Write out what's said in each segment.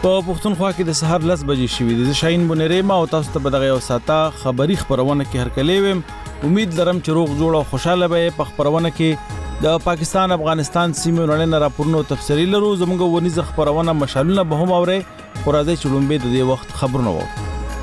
په پښتونخوا کې د سحر 10 بجې شوې دي. شاهین بنيرې ما او تاسو ته بدغه یو ساته خبري خبرونه کې هرکلې ويم. امید لرم چې روغ جوړ او خوشاله به په خبرونه کې د پاکستان افغانستان سیمې وړاندې راپورونو تفصیلی لرو. زموږ ونیزه خبرونه مشالونه به هم اوري. خو راځي چې لومبه د دې وخت خبرونه وو.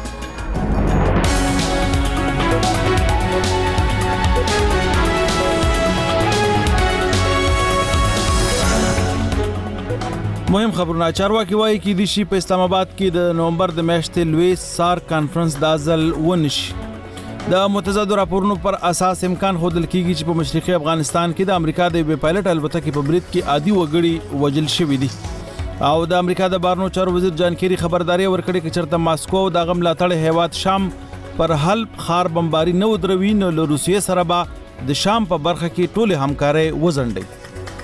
مهم خبرونه چارواکي وایي کې د شي په اسلام آباد کې د نومبر د میاشتې لوی سار کانفرنس د ازل ونشي. د متضاد راپورونو پر اساس امکان خودل کیږي چې په مشرقي افغانستان کې د امریکا د یو پایلټ الوتکې په برید کې عادي وګړي وجل شوی دي او د امریکا د بهرنیو چارو وزیر جان کیری خبرداري ورکړې چې چرته ماسکو د غم لاتړ هیواد شام پر حلب خار بمباري نه ودروي نو له روسیې سره به د شام په برخه کې ټوله همکاري وزنډي.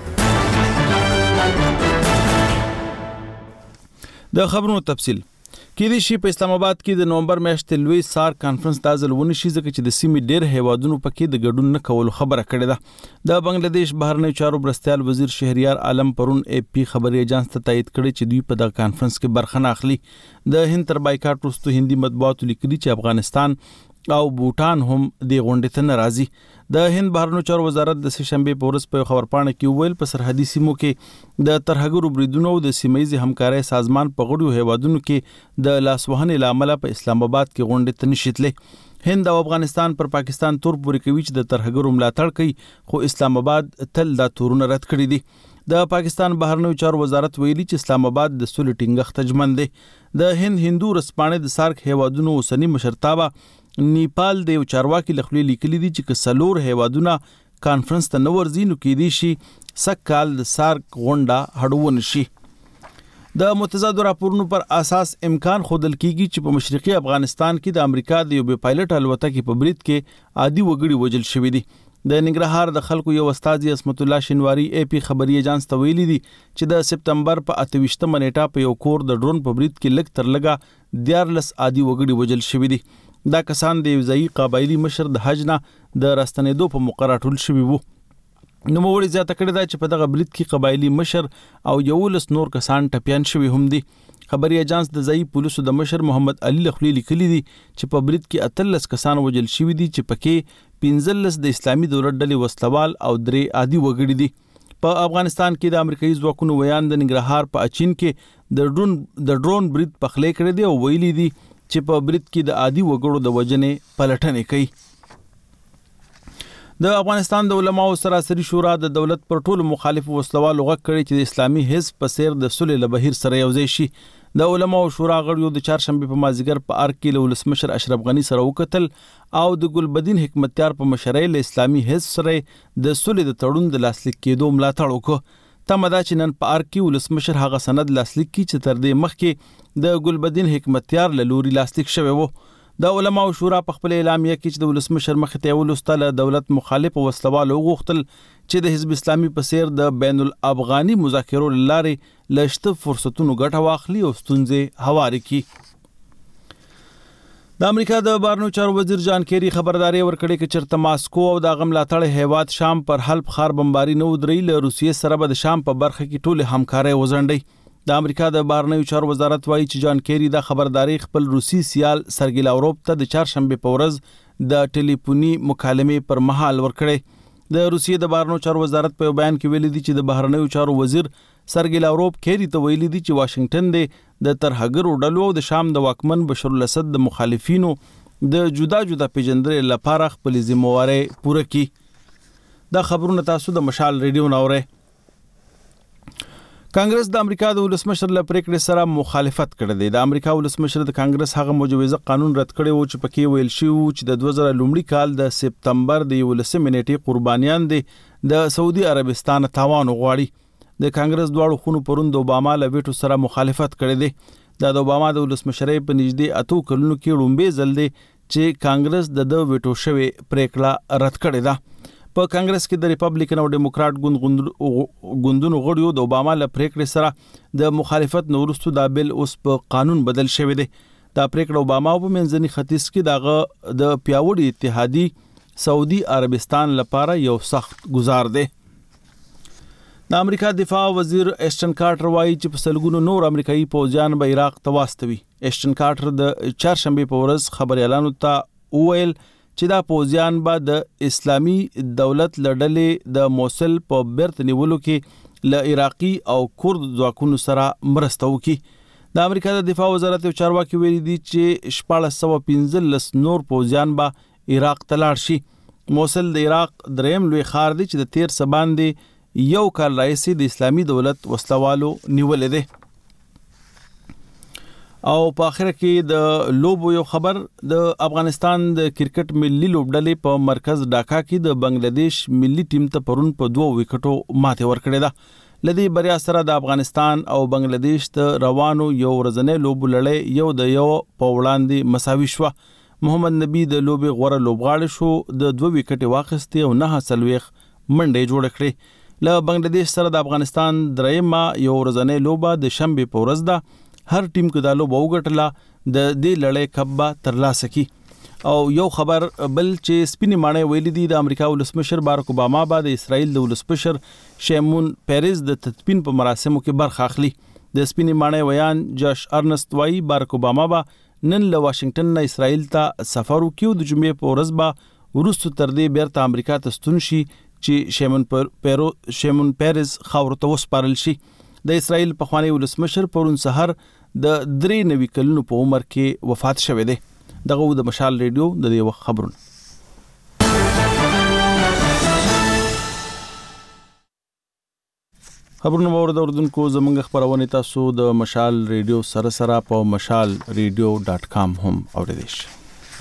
د خبرونو تفصیل کې د شي په اسلام آباد کې د نومبر میاشتې لوی سار کانفرنس د ازل ونشي ځکه چې د سیمې ډېر هیوادونو پکې د ګډون نه کول خبره کړې ده. د بنگلاديش بهرنیو چارو مرستيال وزیر شهریار عالم پرون AP خبري ایجنس ته تایید کړی چې دوی په دغه کانفرنس کې برخه نه اخلي. د هند تر بایکاټ وروسته هندي مطبوعاتو لیکلي چې افغانستان او بوټان هم د غونډې ته ناراضي. د هند بهرنیو چارو وزارت د شنبه په ورځ په خبرپاڼه کې ویل په سرحدي سیمو کې د ترهګرو بریدونو او د سیمایي همکارۍ سازمان په غړو هیوادونو کې د لاسوهنې لامل په اسلام آباد کې غونډې ته نشیتلې. هند او افغانستان پر پاکستان تور پوري کوي چې د ترهګرو ملاتړ کوي خو اسلام آباد تل دا تورونه رد کړی دي. د پاکستان بهرنیو چارو وزارت ویلي چې اسلام آباد د سولې ټینګښت ژمن دی. د هند هندو رسپانې د سارک هیوادونو اوسنی مشرتابه نیپال د یو چارواکي لخوا لیکلي دي چې کسلور هیوادونه کانفرنس ته نو ورځي نو کې دي شي سکهال د سارک غونډه هډون شي. د متضاد راپورونو پر اساس امکان خودل کیږي چې په مشرقي افغانستان کې د امریکا د یو پایلټ الوتکې په برید کې عادي وګړي وجل شوی دي. د ننګرهار د خلکو یو استاد اسمت الله شینواری AP خبري ایجنس ته ویلي دي چې د سپتمبر په 28 نیټه په یو کور د ډرون په برید کې لګ تر لګا 14 عادي وګړي وجل شوی دي. دا کسان د ځای قبایلی مشر د حج نه د راستنېدو په مقرره ټول شوی وو. نو موږ زیاته کړی دا چې په دغه برید کې قبایلی مشر او 11 نور کسان ټپيان شوی هم دي. خبري ایجنس د ځای پولیسو د مشر محمد علي لخلی لیکلي دي چې په برید کې 13 کسان وجل شوی دي چې پکې 15 د اسلامي دولت ډلې وسلوال او 3 عادي وګړي دي. په افغانستان کې د امریکایي ځواکونو ویان د ننګرهار په اچین کې د ډرون برید پخلې کړی دی او ویلي دي چې په برید کې د عادي وګړو د وجنې پلټنې کوي. د افغانستان د علماو سراسري شورا د دولت پر ټولو مخالف وسلوالو غږ کړی چې د اسلامي حزب په سیر د صلح له بهیر سره یوځای شي. د علماو شورا غړیو د چهارشنبه په مازیګر په ارګ کې له ولسمشر اشرف غنی سره وکتل او د ګلبدین حکمتیار په مشرۍ له اسلامي حزب سره د صلح د تړون د لاسلیک کېدو ملاتړ وکړ. تمه ده چې نن په ارګ کې ولسمشر هغه سند لاسلیک کړي چې تر دې مخکې د ګلبدین حکمتیار له لوري لاسلیک شوی وو. د علماو شورا په خپل اعلامیه کې چې د ولسمشر مخې ته ولستله دولت مخالف وسلوال وغوښتل چې د حزب اسلامي په سیر د بین الافغاني مذاکرو لارې لشته فرصتونو ګټه واخلي او ستونزې هواري کړي. د امریکا د بهرنیو چارو وزیر جان کیری خبرداري ورکړې چې چرته ماسکو او د غم لاتړ هیواد شام پر حلب خار بمباري نه ودري له روسیې سره به د شام په برخه کې ټوله همکاري وزنډي. د امریکا د بهرنیو چارو وزارت وایي چې جان کیری دا خبرداري خپل روسي سیال سرګی لاوروف ته د چهارشنبه په ورځ د ټلیفوني مکالمې پر مهال ورکړې. د روسیې د بهرنیو چارو وزارت په بیان کې ویلي دي چې د بهرنیو چارو وزیر سرګی لاوروف کیری ته ویلي دي چې واشنگټن د ترهګرو ډلو او د شام د واکمن بشار الاسد د مخالفینو د جدا جدا پیژندل لپاره خپل ذمہواری پوره کړي. دا خبرونه تاسو د مشال ریډیو ناوره. کانګرس د امریکا د ولسمشر له پریکړې سره مخالفت کړی دی. د امریکا ولسمشر د کانګرس هغه مجوزه قانون رد کړی و چې پکې ویل شوی و چې د 2000 لومړي کال د سپتمبر د 11 نیټې قربانیان دي د سعودي عربستان تاوان غواړي. د کانګرس دواړو خونو پرون د اوباما له ویټو سره مخالفت کړی دی. د اوباما د ولسمشرۍ په نږدې 8 کلونو کې لومبه ځل دی چې کانګرس د ویټو شوی پریکړه رد کړې ده. په کانګرس کې د ریپبلیکن او ډیموکرات ګوندونو غړیو د اوباما له پریکړې سره د مخالفت نورستو دا بل اوس په قانون بدل شوی دی. دا پریکړه اوباما په منځني ختیځ کې د پیاوړي اتحادي سعودي عربستان لپاره یو سخت گزار دی. د امریکا دفاع وزیر ایشټن کارټر وایي چې په سلګونو نور امریکایي پوځیان به عراق ته واستوي. ایشټن کارټر د چهارشنبه په ورځ خبريالانو ته وویل چې دا پوځیان به د اسلامي دولت لړلې د موصل په بیرته نیولو کې له عراقي او کورد ځواکونو سره مرسته وکړي. د امریکا د دفاع وزارت یو چارواکي ویلي دی چې 1415 نور پوځیان به عراق ته لاړ شي. موصل د عراق دریم لوی ښار دی چې د 13 باندې یو کال راځي د اسلامي دولت وسلوالو نیولې ده. او په اخر کې د لوبو یو خبر، د افغانستان د کرکټ ملي لوبډلې په مرکز ډاکا کې د بنگلاديش ملي ټیم ته پرون په 2 وکټو ماته ورکړې ده. لدی بریا سره د افغانستان او بنگلاديش ته روانو یو ورځنی لوب لړۍ یو د یو په وړاندې مساوي شو. محمد نبی د لوبې غوړه لوبغاړی شو، د 2 وکټې واخیستې او 9 سلويخ منډې جوړ کړې. له بنگلاديش سره د افغانستان درېمه یو ورځنی لوبه د شنبه په ورځ ده. هر ټیم کې د لوبه وګټله د دې لړۍ کبه ترلاسه کی. او یو خبر بل چې سپینې ماڼۍ ویلي دي د امریکا ولسمشر باراک اوباما به د اسرائیل د ولسمشر شیمون پیرز د تدفین په مراسمو کې برخه اخلي. د سپینې ماڼۍ ویان جاش ارنست وایي باراک اوباما به نن له واشنگټن نه اسرائیل ته سفر وکړي او د جمعې په ورځ به وروسته تر دې بیرته امریکا ته ستون شي چې شیمون پیرز خاور ته وسپارل شي. د اسرائیل پخوانی ولسمشر پرون سحر د 93 کلونو په عمر کې وفات شوه دی. دغه د مشال ریډیو د دې وخت خبرونه. خبرونه ورته اوردونکو زمونږ خبرونه تاسو د مشال ریډیو سره په mashalradio.com هم اوریدئ شئ.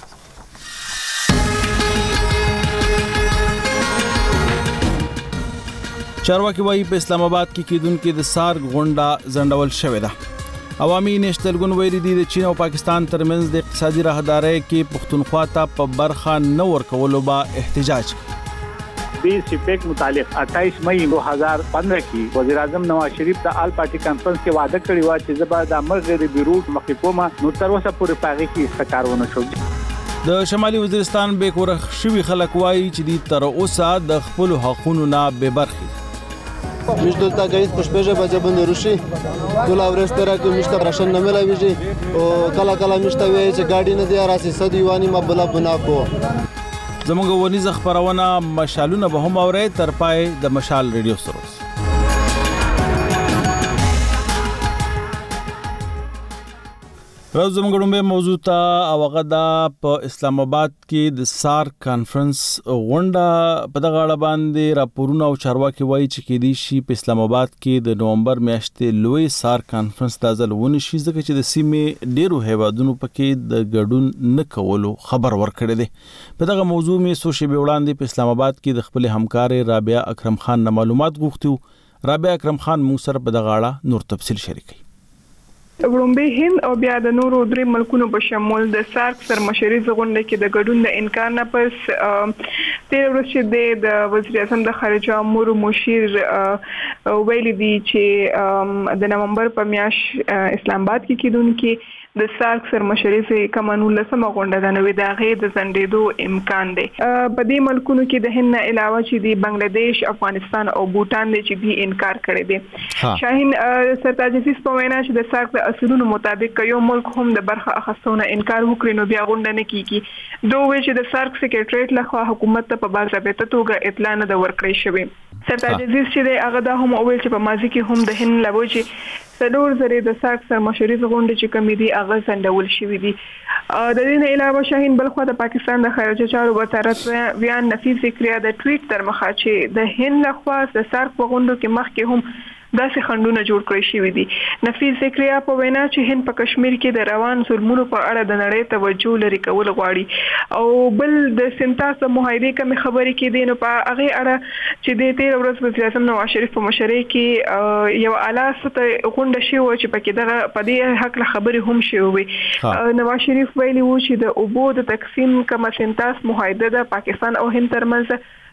چارواکي وایي په اسلام آباد کې کېدونکې د سارګ غونډه ځنډول شوې ده. عوامي نشتلګون ویلي دي د چین او پاکستان ترمنځ د اقتصادي راهدارۍ کې پښتونخوا ته په برخه نه ورکولو به احتجاج. بی سپیک متعلق 28 مئی 2015 کې وزیر اعظم نواز شریف د آل پارټي کانفرنس کې وعده کړې و چې زبر د مرغ د بیروت مخکومه نو تر اوسه پورې پاغي کې استکارونه شو. د شمالي وزیرستان بیکورخ شوی خلک وایي چې د تر اوسه د خپل حقوقو نه بے برخي. مشتل تا گایید پشپیجه بجه بند روشی دولا ورسترا که مشتا راشن نمیلاویجی و کلا کلا مشتا وی چې گاډی نه دی راسی صدیوانی ما بلا بنا کو. زموږ ونیز خبرونه مشالونه به هم اوري تر پای د مشال ریډیو سره. راز زموږ به موضوع ته او هغه د په اسلام آباد کې د سار کانفرنس غونډه په دغه اړه باندې راپورونه او چارواکي وایي چې کې دي شي په اسلام آباد کې د نومبر میاشتې لوی سار کانفرنس د ځلونه شي ځکه چې د سیمې ډیرو هیوادونو پکې د ګډون نه کولو خبر ورکړی دی. په دغه موضوع می سوشي به وړاندې په اسلام آباد کې د خپل همکار رابعه اکرم خان معلومات غوښتو. رابعه اکرم خان موږ سره په دغه اړه نور تفصیل شریکوي. ورومبه هند او بیا د نورو درې ملکونو په شمول د سارک سرمشري غونډه کې د ګډون د انکار نه پس تیر ورځ د وزیر اعظم د خارجه امور مشیر ویلي دی چې د نومبر په میاشت اسلام آباد کې کېدونکې د سارک سرمشري کمانو لسمه غونډه د نوې داغه د زندېدو امکان دی. په دې ملکونو کې د هند علاوه چې د بنگلاديش، افغانستان او بوتان د چې دی انکار کړی دی. شاهین سرتاج عزیز په وینا چې د سارک د اصولونو مطابق یو ملک هم د برخه اخستونه انکار وکړي نو بیا غونډه نه کیږي. دوی چې د سارک سیکریټریټ لخوا حکومت ته په باضابطه توګه اطلاع نه د ورکړی شوی. سرتاج عزیز چې هغه دا هم ویل چې په ماضي کې هم د هند لوجي څلور زره د سارک سرمشري غونډه چې کمیټي هغه سندول شوې دي. د دې نه علاوه شاهین بلخوا د پاکستان د خارجه چارو وزارت ویان نفیس ذکریا د ټویټ تر مخه چې د هند لخوا د سارک غونډو کې مخکې هم داسې خندونه جوړ کړی شوی دي. نفیس ذکریا په وینا چې هند په کشمیر کې د روان ظلمونو په اړه د نړۍ توجه لري کول غواړي او بل د سنتاس معاهده کوم خبرې کې دي نو په هغه اړه چې د 13 ورځې وزیر اعظم نواز شریف په مشرۍ کې یو اعلی سطحي غونډه شوه چې پکې دغه په دې حق له خبرې هم شوې. نواز شریف ویلي و چې د اوبو د تقسیم کوم سنتاس معاهده د پاکستان او هند ترمنځ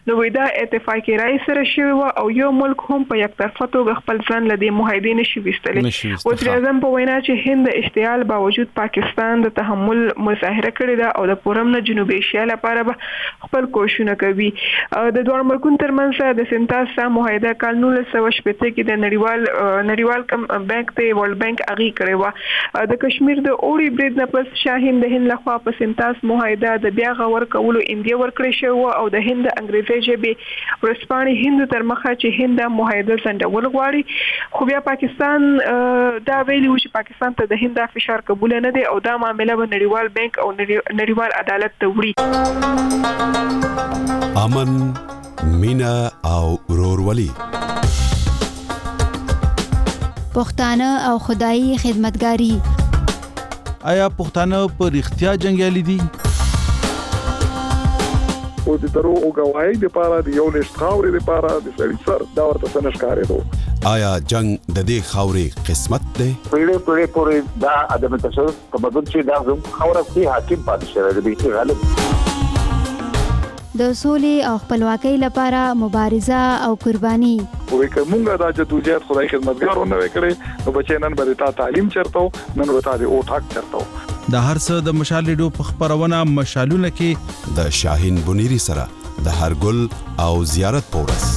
نو دا اتفاقی رای سره شوی او یو ملک هم په یک طرفه توګه خپل ځان له دې معاهدې نشي وستلی. وزیر اعظم په وینا چې هند د اشتعال باوجود پاکستان د تحمل مظاهره کړې ده او د پورم نه جنوبي ایشیا لپاره خپل کوششونه کوي. د دوه ملکونو ترمنځ د سنتاسا معاهده کال 1980 کې د نړیوال بانک ته ورلد بانک اغي کړی و. د کشمیر د اوري برید نه پس شاهین د هند لخوا په سنتاس معاهده د بیا غور کولو اندیا ورکړی شو او د هند انګریزي ژبه ورسپانې هند تر مخه چې هند معاهده ځنډول غواړي، خو بیا پاکستان دا ویلي و چې پاکستان ته د هند فشار قبول نه دی او دا معاملې به نړیوال بانک او نړیوال عدالت ته وړي. امن، مینا او ورورولي، پښتانه او خدایي خدمتګاری. آیا پښتانه په رښتیا جنگیالي دي؟ او د دروغ غواړي د پاره د یو نشټ خاورې د پاره د سړي سر دا ورته سنشکارې دو. آیا جنگ د دې خاورې قسمت دی؟ پیړې پورې دا ادم تشدد تمدن چې دا زم خوره کې حاکم پاتې شوی دی غالب. د سولې او خپلواکۍ لپاره مبارزه او قرباني. وې کومه دا جدوجہد خدای خدمتګارونه وکړي نو بچی نن به تا تعلیم چرته نن به تا د او ټاک چرته. د هر څه د مشال ریډیو په خبرونه مشالونه کې د شاهین بنيري سره د هرګل او زیارت پورس.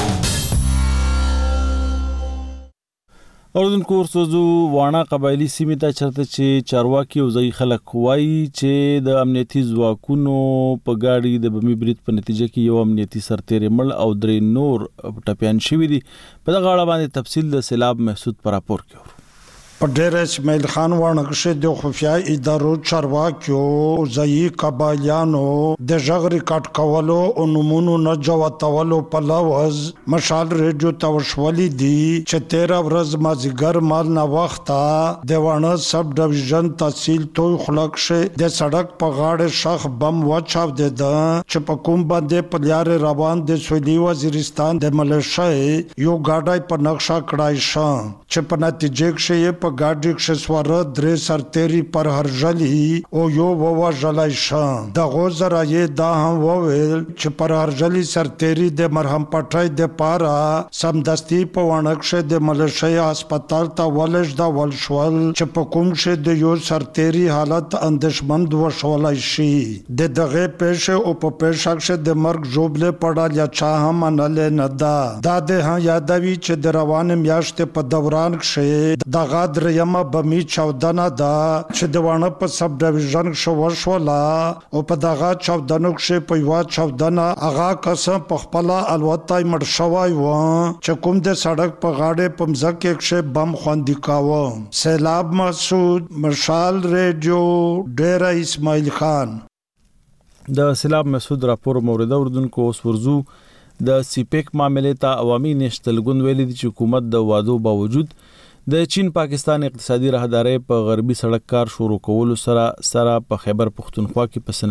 اردن کورسوزو وانا قبایلی سیمه ته چرته چې چارواکي او ځای خلک وایي چې د امنیتي ځواکونو په گاډي د بمی برید په نتیجه کې یو امنیتي سرتېری مړ او درې نور ټپيان شوي دي. په دغه اړه باندې تفصیل د سیلاب محسود پر راپور کې په ډېر اسماعیل خان وانکشه د خفیا ادارو چارواکیو ځای قبایلیانو د ژغ ریکارډ کولو او نمونو نه جواتولو په لوز مشال ریډیو توشولي دي چې 13 ورځ مازیګر مال نه وخته د وانه سب ډیویژن تحصیل توي خلق شه د سړک په غاړه شخ بم وچاو د چې په کوم باندې په لار روان د سویلي وزیرستان د ملیشیا یو گاډای په نقشه کړای شو چې په نتیجه کې په गाड़ी کې سواره درې سرتېری پر هرجلی او یو ووا جلای شان د غوزر یې دا هم وویل چې پر هرجلی سرتېری د مرهم پټای د پارا سمدستي په وانکشه د ملیشیا هسپتال ته ولش دا ولشول چې په کوم شه د یو سرتېری حالت اندشمند وشولای شي د دغه پېښه او په پېښه شه د مرګ جوړله پړال یا چا هم نه دا د ها یادوي چې د روان میاشتې په دوران کې د غادر یما بمی چاودنه دا چې د وانه په سب ډیویژن شو وشولا او په دغه چاودنو کې په یو چاودنه اغا قسم په خپل الوتای مړ شوی و چې کوم د سړک په غاړه په مزکه کې بم خوندې کاوه. سیلاب مسعود، مشال ریډیو، ډیره اسماعیل خان. د سیلاب مسعود راپور مورد اردن کو اوس ورزو د سیپیک معاملې ته عوامي نشتل ګوند ویلي چې حکومت د وادو باوجود د چین پاکستان اقتصادي راهداري په غربي سړک کار شروع کولو سره په خیبر پختونخوا کې په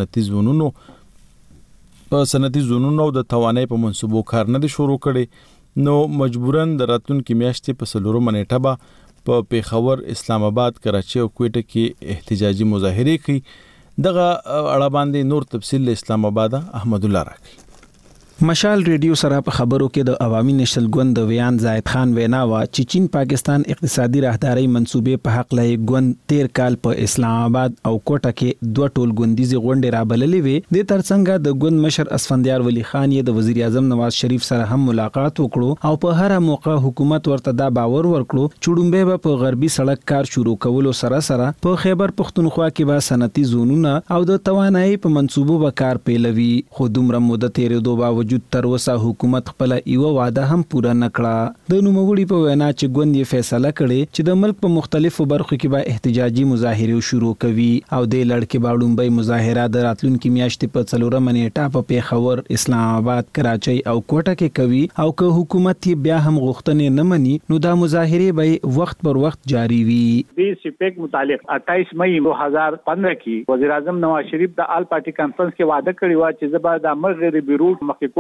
صنعتي زونونو د توانای په منصوبو کار نه دي شروع کړي نو مجبورن د راتلونکي میاشتې په سلورو منېټه به په پیښور، اسلام آباد، کراچي او کوټه کې احتجاجي مظاهره کوي. دغه اړه باندې نور تفصیل اسلام آباد احمد الله راکړي. مشال ریډیو سره په خبرو کې د عوامي نشل ګوند ویان زاید خان وینا وا چې چین پاکستان اقتصادي راهداري منصوبې په حق لای ګوند 13 کال په اسلام آباد او کوټه کې دوه ټول ګوندیزي غونډې رابللې وي. د ترڅنګ د ګوند مشر اسفندیار ولی خان یې د وزیر اعظم نواز شریف سره هم ملاقات وکړو او په هر موقع حکومت ورته دا باور ورکړو چې ډومبه په غربي سړک کار شروع کولو سره په خیبر پختونخوا کې به صنعتي زونونه او د توانایي په منصوبو به کار پیلوي. خو دومره مدته تیرېدو باوجود تر اوسه حکومت خپل یو وعده هم پوره نکړه. د نوموړي په وینا چې ګوند یې فیصله کړې چې د ملک په مختلفو برخو کې به احتجاجي مظاهره شروع کوي او د لړکې باډومبۍ مظاهره د راتلونکي میاشتې په څلورمه منېټه په پیښور، اسلام آباد، کراچۍ او کوټه کې کوي او که حکومت بیا هم غوښتنې نه مني نو دا مظاهره به وخت پر وخت جاری وي. د سیپیک متعلق 28 مئی 2015 کې وزیر اعظم نواز شریف د آل پارټي کانفرنس کې وعده کړی و چې زبر د امر غیر بیروت مخکې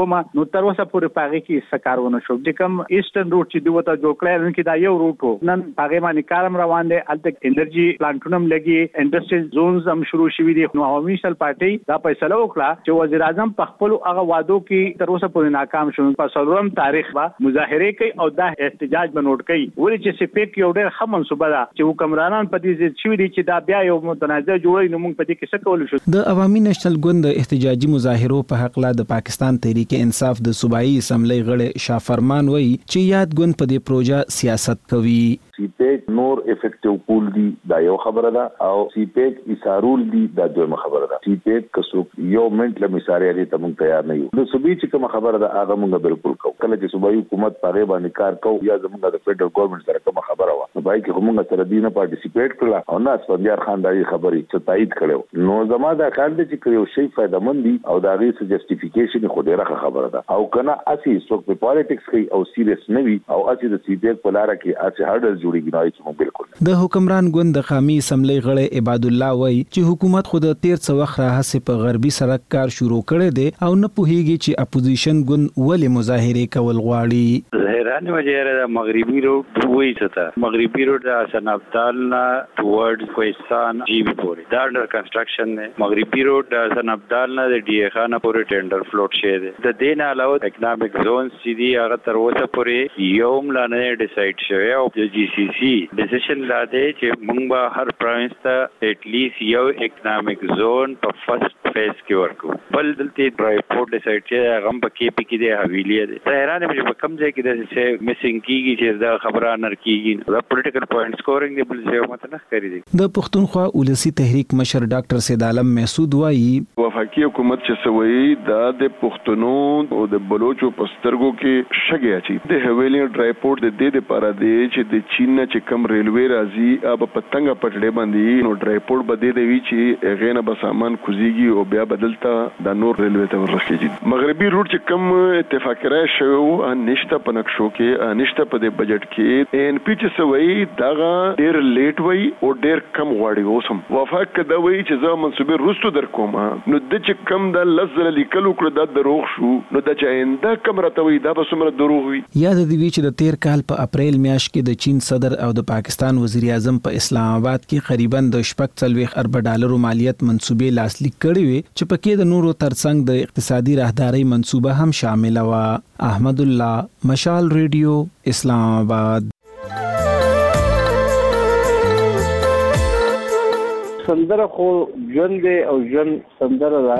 کومه نو تر اوسه پورې پاغي کې سکارونه شو چې کوم ایسټرن روټ چې دوی ته جوړ کړل نن کې دا یو روټ وو نن پاغي باندې کارم روان دي الته انرژي پلانټونم لګي انډستریل زونز هم شروع شوي دي نو عوامي نېشنل پارټي دا فیصله وکړه چې وزیر اعظم په خپل هغه وعدو کې تر اوسه پورې ناکام شو په څلورم تاریخ با مظاهره کوي او دا احتجاج بنوټ کوي ولې چې سپیک یو ډېر ښه منصوبه ده چې حکمرانان په دې چې شوي دي چې دا بیا یو متنازع جوړوي نو موږ په دې کې څه کول شو د عوامي نېشنل ګوند احتجاجي مظاهرو په حق لا د پاکستان تحریک انصاف د صوبایي اسمبلی غړي شاه فرمان وایي چې یاد ګوند په دې پروژه سیاست کوي سیپیک نور افیکټیو پول دی دا یو خبره ده او سیپیک ایثارول دی دا دویمه خبره ده سیپیک کسو یو منټ لمې ساري علي ته موږ تیار نه یو د صوبې چې کوم خبره ده هغه موږ بالکل کوو کله چې صوبایي حکومت پاره باندې کار کوو یا زموږ د فدرل ګورنمنت سره کوم خبره و نو پای کې موږ سره دینه پارټیسیپیټ کړل او نه اسفندیار خان دایي خبرې چې تایید کړو نو زما دا کار دي چې یو شی فائدہ مند دي او دا غي جسټیفیکیشن خو ډیره خبره ده او کنه اسی څوک په پالیټکس کې او سیریس نه وي او اسی د سیپیک په لار کې اسی هارډل جوړیږي نو چې بالکل د حکمران ګوند د قومي اسمبلی غړي عباد الله وایي چې حکومت خود تیر څو وخت راهسه په غربي سړک کار شروع کړي دي او نه پوهیږي چې اپوزیشن ګوند ولې مظاهره کول غواړي حیران وجه د مغربي روډ وایي ته مغربي روډ د حسن ابدال نه ټورډز کوهستان جی بي پورې دا انډر کنسټرکشن دی مغربي روډ د حسن ابدال نه د ډي اي خانه پورې ټینډر فلوټ شوی دی د دین علاوه اکنامک زون سي دي هغه تر اوسه پورې یوم لا نه ډیسایډ شوی او د جی سی سی ډیسیژن لا دی چې موږ به هر پروینس ته ایت لیست یو اکنامک زون په فرست فیز کې ورکو بل دلته ډرایپورټ ډیسایډ چې هغه په کې پی کې دی حویلی دی حیران مې په کوم ځای کې د میسنګ کیږي چې دا خبره نر کیږي دا پولیټیکل پوینټ سکورینګ دی بل څه مت نه کوي دي د پښتونخوا ولسی تحریک مشر ډاکټر سید عالم محسود وایي وفاقي حکومت چې سوي دا د پښتنو او د بلوچو پسترګو کې شګي اچي د حویلی ډرایپورټ د دې لپاره دی چې د چین نه چې کم ریلوی راځي اب پتنګ پټړې باندې نو ډرایپورټ بده دی چې غینه به سامان کوزيږي او بیا بدلتا د نور ریلوی ته ورخیږي مغربي روټ چې کم اتفاق راځي شو نشته په نقشو کې نشته په د بجټ کې ان پی چې سوي دا ډیر لیټ وای او ډیر کم غواړي اوسم وفاق کدا وای چې زه منسوبه رستو در کوم نو د چې کم د لزل لیکلو کړ د دروغ شو نو د چاینده کم راتوي دا به سمره دروغ وي یاد دی چې د 13 کال په اپریل میاشت کې د چین صدر او د پاکستان وزیر اعظم په اسلام آباد کې قریبا د 40 ارب ډالر مالیت منسوبې لاسلیک کړې وي چې پکې د نورو ترڅنګ د اقتصادي راهداري منسوبه هم شامل و احمد الله مشال ریډیو اسلام آباد سندره خو ژوند او ژوند سندره ده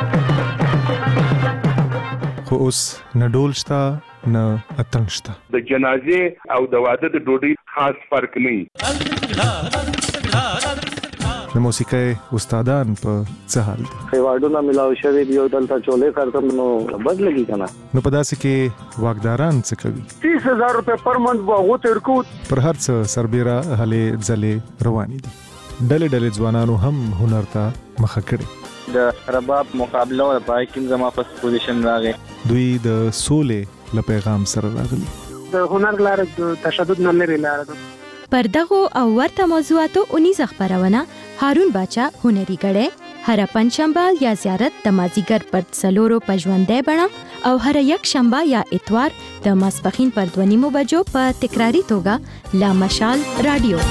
خو اوس نه ډول شته نه اتڼ شته د جنازې او د واده د ډوډۍ خاص فرق نه د موسیقۍ استادان په څه حال دي ایوارډونه ملاو شوی دی او دلته چولې کارتم نو بد لګی کنه نو په داسې کې واګداران څه کوي 30000 روپے پر منث به ترکو پر هر څه سربېره هلې ځلې روانې دي ډلې ډلې ځوانانو هم هنر ته مخه کړي د رباب مقابله او پای کې زما په پوزیشن راغی دوی د سولې له پیغام سره راغلي د هنر لار د تشدد نه لري لار پر دغه او ورته موضوعاتو 19 خبرونه هارون باچا هنري غړې هر پنځشنبه یا زیارت د مازیګر پر څلورو پژوندې بڼه او هر یک شنبه یا اتوار د ماسپخین پر 2:30 بجو په تکراری توګه لا مشال رادیو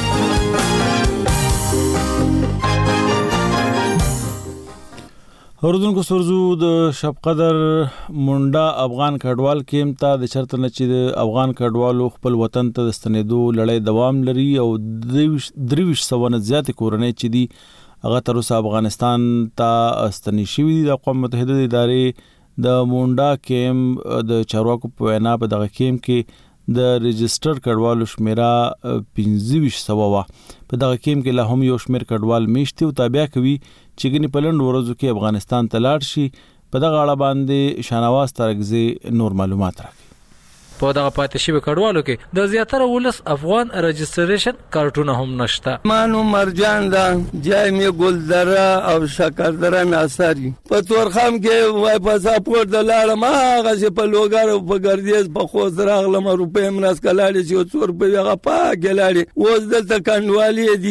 اوردونکو سرزو د شب قدر مونډا افغان کډوال کېم ته د چرته نه چې د افغان کډوالو خپل وطن ته د ستنېدو لړۍ دوام لري او 300 زیات کورنۍ چې دي هغه تر اوسه افغانستان ته ستنې شوي دي د اقوام متحده ادارې د مونډا کېم د چارواکو په وینا په دغه کېم کې د رجستر کډوالو شمیره 2500 وا په دغه کېم کې لا هم یو شمیر کډوال میشتي او تابع کوي چې ګنې په لنډ ورځو کې افغانستان ته لاړ شي په دغه اړه باندې شانواز ترګزي نور معلومات راکړي په دغه پاتې شوی کډوالو کې د زیاتره ولس افغان رجستریشن کارتونه هم نشته. مانو مرجان دا جای می ګلدره او شکردره می اثري په تورخم کې وای پاسپورت د لاړه ما غږ په لوګر په ګردیز په خوځ راغلم روپې مناس کلاړي چې څور په هغه پاګلاړي وز دلته کندوالي دي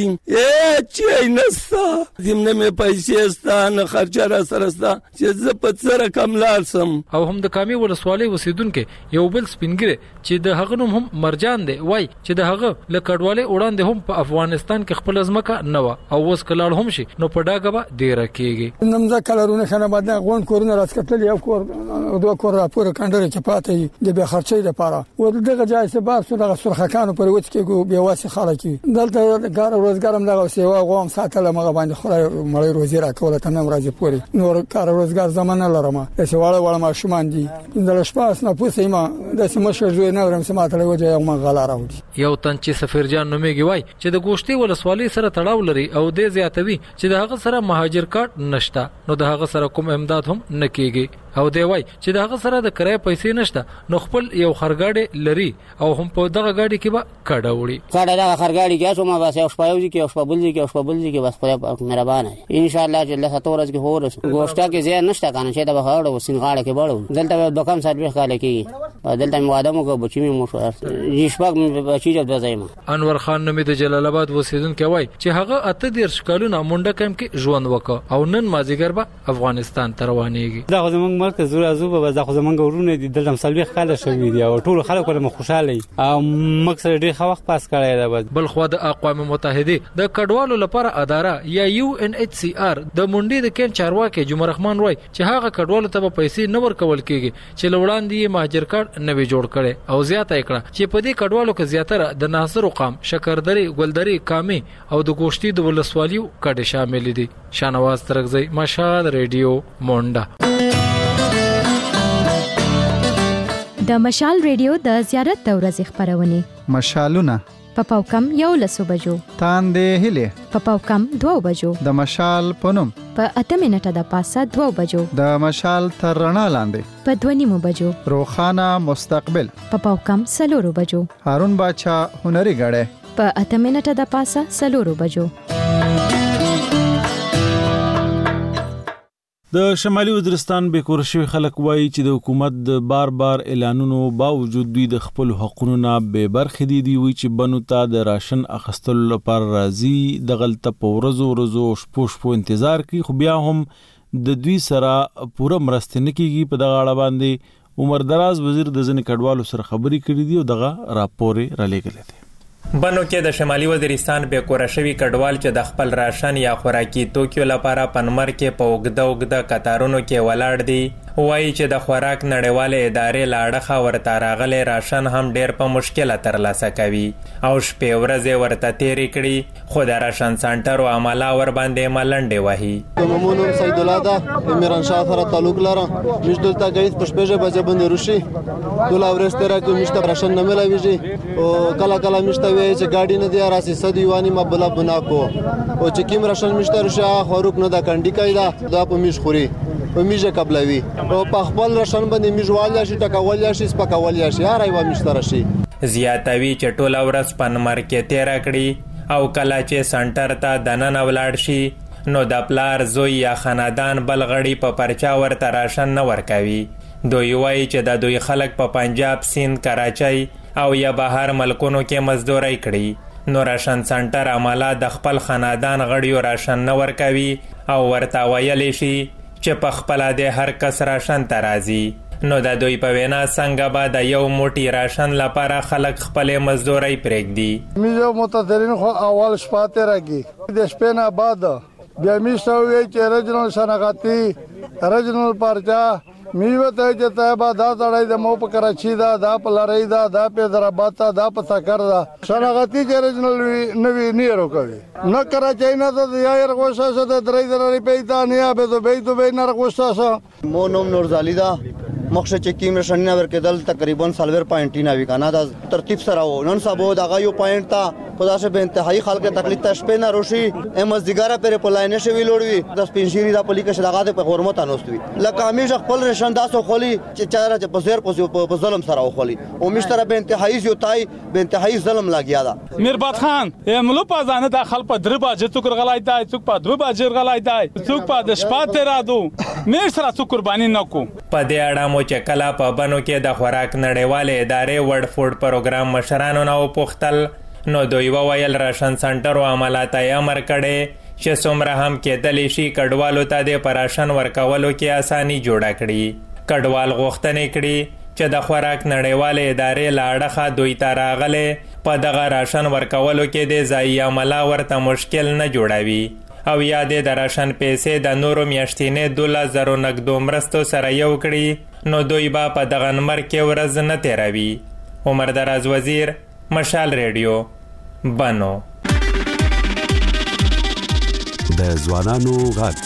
چې نستا زمنه می پیسې ستانه خرچه را سرستا چې ز په سره کملار سم. او هم د کامي ولسوالۍ اوسیدونکو یو بل سپینګره چې د هغه نوم هم مرجان دی وای چې د هغه له کډوالۍ وړاندې هم په افغانستان کې خپل ځمکه نه و او اوس کلاړ هم شي نو په ډاګه به ډیر کېږي. نمزه کلرونه خنه بعد غون کورونه راتکتل یو کور دوه کور راپور کندره چې پاتې د به خرچې لپاره و دغه ځای څخه بار سره سرخکانو پر وڅ کې به واسه خلک دلته کار روزګار هم دغه سیوا غوم ساتله مغه باندې خړای مړی روزي راکوله ته نم راځي پوری نور کار روزګار زمانه لرم چې واړه ما شومان دي د لشپاس نه پوسې ما د سمشه جوړ نه ورم سماته وجه یو ما غلا راوړي. یو تن چې سفیر جان نومېږي وای چې د ګوشتي ولسوالۍ سره تړاو لري او د زیاتوي چې د هغه سره مهاجر کارت نشته نو د هغه سره کوم امداد هم نه کیږي او دی وای چې د هغه سره د کرای پیسې نشته نو خپل یو خرګاډي لري او هم په دغه گاډي کې به کډه وړي. کډه دغه خرګاډي کې شو ما بس یو شپایوږي کې او شپبلځي کې او شپبلځي کې بس په مهربانه ان شاء الله چې الله ستورز کې هورس ګوشتا کې زیات نشته کنه چې د بخاړو وسنغاړه کې بړو دلته د کم سات به خاله کې دلته مواده مو کو بچی مو یشبق بچی د زایما. انور خان نومې د جلال آباد وسیدونکو وای چې هغه اته دیر شکالونه مونډه کم کې ژوند وکړ او نن مازیګر به افغانستان ته روانېږي. دا زمونږ مرکز زوبه به ځکه زمونږ ورونه دي دلته مسلوي خاله شوی دی او ټول خلک ولې خوشاله او مکسر ډیر وخت پاس کړی دی. بل خو د اقوام متحده د کډوالو لپاره اداره یا UNHCR د مونډي د کین چارواکي جمعه رحمان وای چې هغه کډوالو ته پیسې نه ورکول کیږي چې لوړاندې مهاجر کارت نه وی جوړ کړي او زیاته کړه چې په دې کډوالو کې زیاتره د ناصر قام شکردري ګلدري کامي او د ګوشتي د ولسوالیو کډه شامل دي. شانواز ترغزي مشال ریډیو مونډا. د مشال ریډیو د زیارت د ورځې خبرونه مشالونه په پاوکم 11 بجو تاندې هله په پاوکم 2 بجو د مشال پونم په 8 منټه د پاسه 2 بجو د مشال تر رڼا لاندې په 2 بجو روخانه مستقبل په پاوکم 4 بجو هارون باچا هنري غړې په 8 منټه د پاسه 4 بجو. د شمالي وزیرستان به کور شوی خلک وایي چې د حکومت د بار اعلانونو باوجود دوی د خپل حقوقونو نه به برخې دي وي چې بنو ته د راشن اخستلو لپاره راځي د غلطه په ورځو شپو انتظار کوي خو بیا هم د دوی سره پوره مرسته نه کیږي. په دغه اړه باندې عمر دراز وزیر د ځنې کډوالو سره خبرې کړې دي او دغه راپور را لېږلی دی. بنو کې د شمالي وزیرستان به کور شوی کډوال چې د خپل راشن یا خوراکي توکیو لپاره پنمر کې په وګده کتارونو کې ولاړ دي وایي چې د خوراک نړیواله ادارې لاړه ورته راغلي راشن هم ډیر په مشکله ترلاسه کوي او شپې ورځې ورته تیرې کړي خو د راشن سنټر او عمله ور باندې ملنډې وهي. ممنون سید الله دا میران شاه سره تعلق لرم مش دلته غیث پښپېژه بجه باندې روشي دولا ورستره کې مشته راشن نه ملويږي او کلا کلا مشته وی چې ګاډي نه دی راسي صد یوانی مبلا بنا کو او چې کیم راشن مشته روشي خوروک نه دا کنډی کایدا دا په میش خوري په میجه قبلوي او په خپل راشن باندې میجوال شي ټکول شي سپکول شي هر ایوا مشتره شي زیاتوي چې ټول ورځ پنمر کې تیر کړي او کلا چې سنټر ته دنن ولاړ شي نو د پلار زوی یا خاندان بلغړی په پرچا ورته راشن نه ورکوي. دوی وایي چې د دوی خلک په پنجاب سیند کراچۍ او یا بهر ملکونو کې مزدوري کړي نو راشن سنټر عمله د خپل خاندان غړیو راشن نه ورکوي او ورته ویلی شي چې په خپل د هر کس راشن ته راځي نو د دوی په وینا څنګه به د یو موټی راشن لپاره خلک خپل مزدوري پرېږدي. میجو متدرین خو اول شپاته راګي د شپې نه بعد بیا میشوي چې رجنل شناغتی رجنل پرچا میوته چې ته دا تړای د مو په کراچي دا په لړۍ دا په درابات دا په سکر دا شناغتی چې رجنل نوی نیرو کوي نه کراچي نه د یایر غوښه د درې درې پیدا نه به دوی نه غوښه مو نوم نورزالی دا مخشه چې کیم نشانه ورکېدل تقریبا 40.9 وی کنه دا ترتیب سره و نن سبا دا یو پوینټ تا خداشه به انتهایی خلک تکلیف ته شپه نه روشي امز دیګاره پر پلاینه شوی لوړوي د سپینشيري د پلیکه دغه په حرمت انوستوي لکه همیشه خپل نشان داسو خولي چې چاره چې په زیر په ظلم سره خولي او مشتره به انتهایی یو تای به انتهایی ظلم لاګیا دا میربات خان ملو پازانه د خلک په دربا چې څوک غلای دی څوک په دربا جیر غلای دی څوک په د شپات رادو مې سره څوک قرباني نکو په دې اړه مو چې کلا په بنو کې د خوراک نړیواله ادارې ورډ فوډ پروګرام مشرانو نو پوښتل نو دوی وویل راشن سنټر او عملات یې امر کړي چې څومره هم کېدلی شي کډوالو ته د پراشن ورکولو کې اساني جوړه کړي کډوال غوښتنې کړي چې د خوراک نړیواله ادارې لاړه دوی ته راغله په دغه راشن ورکولو کې د ځای عمله ورته مشکل نه جوړوي او یادې د راشن پیسې د نورو میاشتینې 12,000 نقدو مرستو سره یو کړي نو دوی به په دغه نمبر کې ورځ نه تیروي. عمر دراز وزیر، مشال ریډیو، بنو. د ځوانانو غږ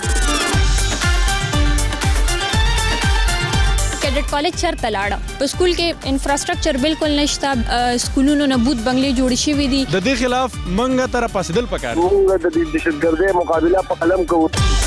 کیډټ کالج چرته لاړه په سکول کې انفراستراکچر بالکل نشته سکولونو نه بوت بنگلې جوړ شوي دي د دې خلاف منګه تر پاسدل پکار موږ د دهشتګردۍ مقابله په قلم کوو.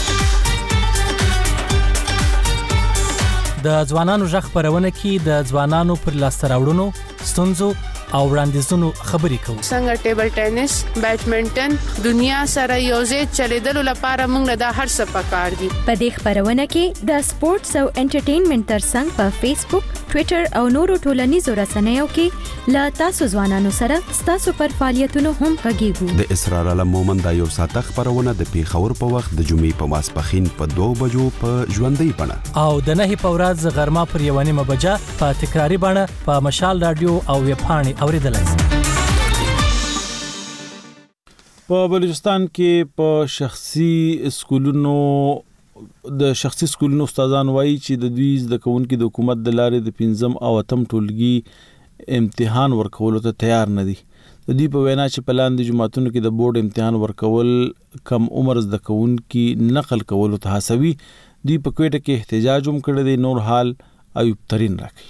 د ځوانانو غږ خبرونه کې د ځوانانو پر لاسته راوړنو ستونزو او وړاندیزونو خبرې کوو. څنګه ټیبل ټینس، بیډمنټن دنیا سره یوځای چلیدلو لپاره موږ د هر څه پکار دي. په دې خبرونه کې د سپورتس او انټرټینمنټ ترڅنګ په فیسبوک، ټوئیټر او نورو ټولنیزو رسنیو کې لا تاسو ځوانانو سره تاسو پر فعالیتونو هم غږیږو. د اسرار علم مومند یو ساعت خبرونه د پیښور په وخت د جمعې په ماسپخین په 2 بجو په ژوندۍ بڼه او د 9 په ورځ غرمه پر 1 بجه په تکراری بڼه په مشال رادیو او ویب پاڼې اوریدلای شئ. په بلوچستان کې په شخصي سکولونو استادان وایي چې د دوی زده کوونکي د حکومت د لارې د 5م او 8م ټولګي امتحان ورکولو ته تیار نه دي. د دوی په وینا چې په لاندې جماعتونو کې د بورډ امتحان ورکول کم عمر زده کوونکي نقل کولو ته هڅوي. دوی په کوټه کې احتجاج هم کړی دی. نور حال ایوب ترین راکړي.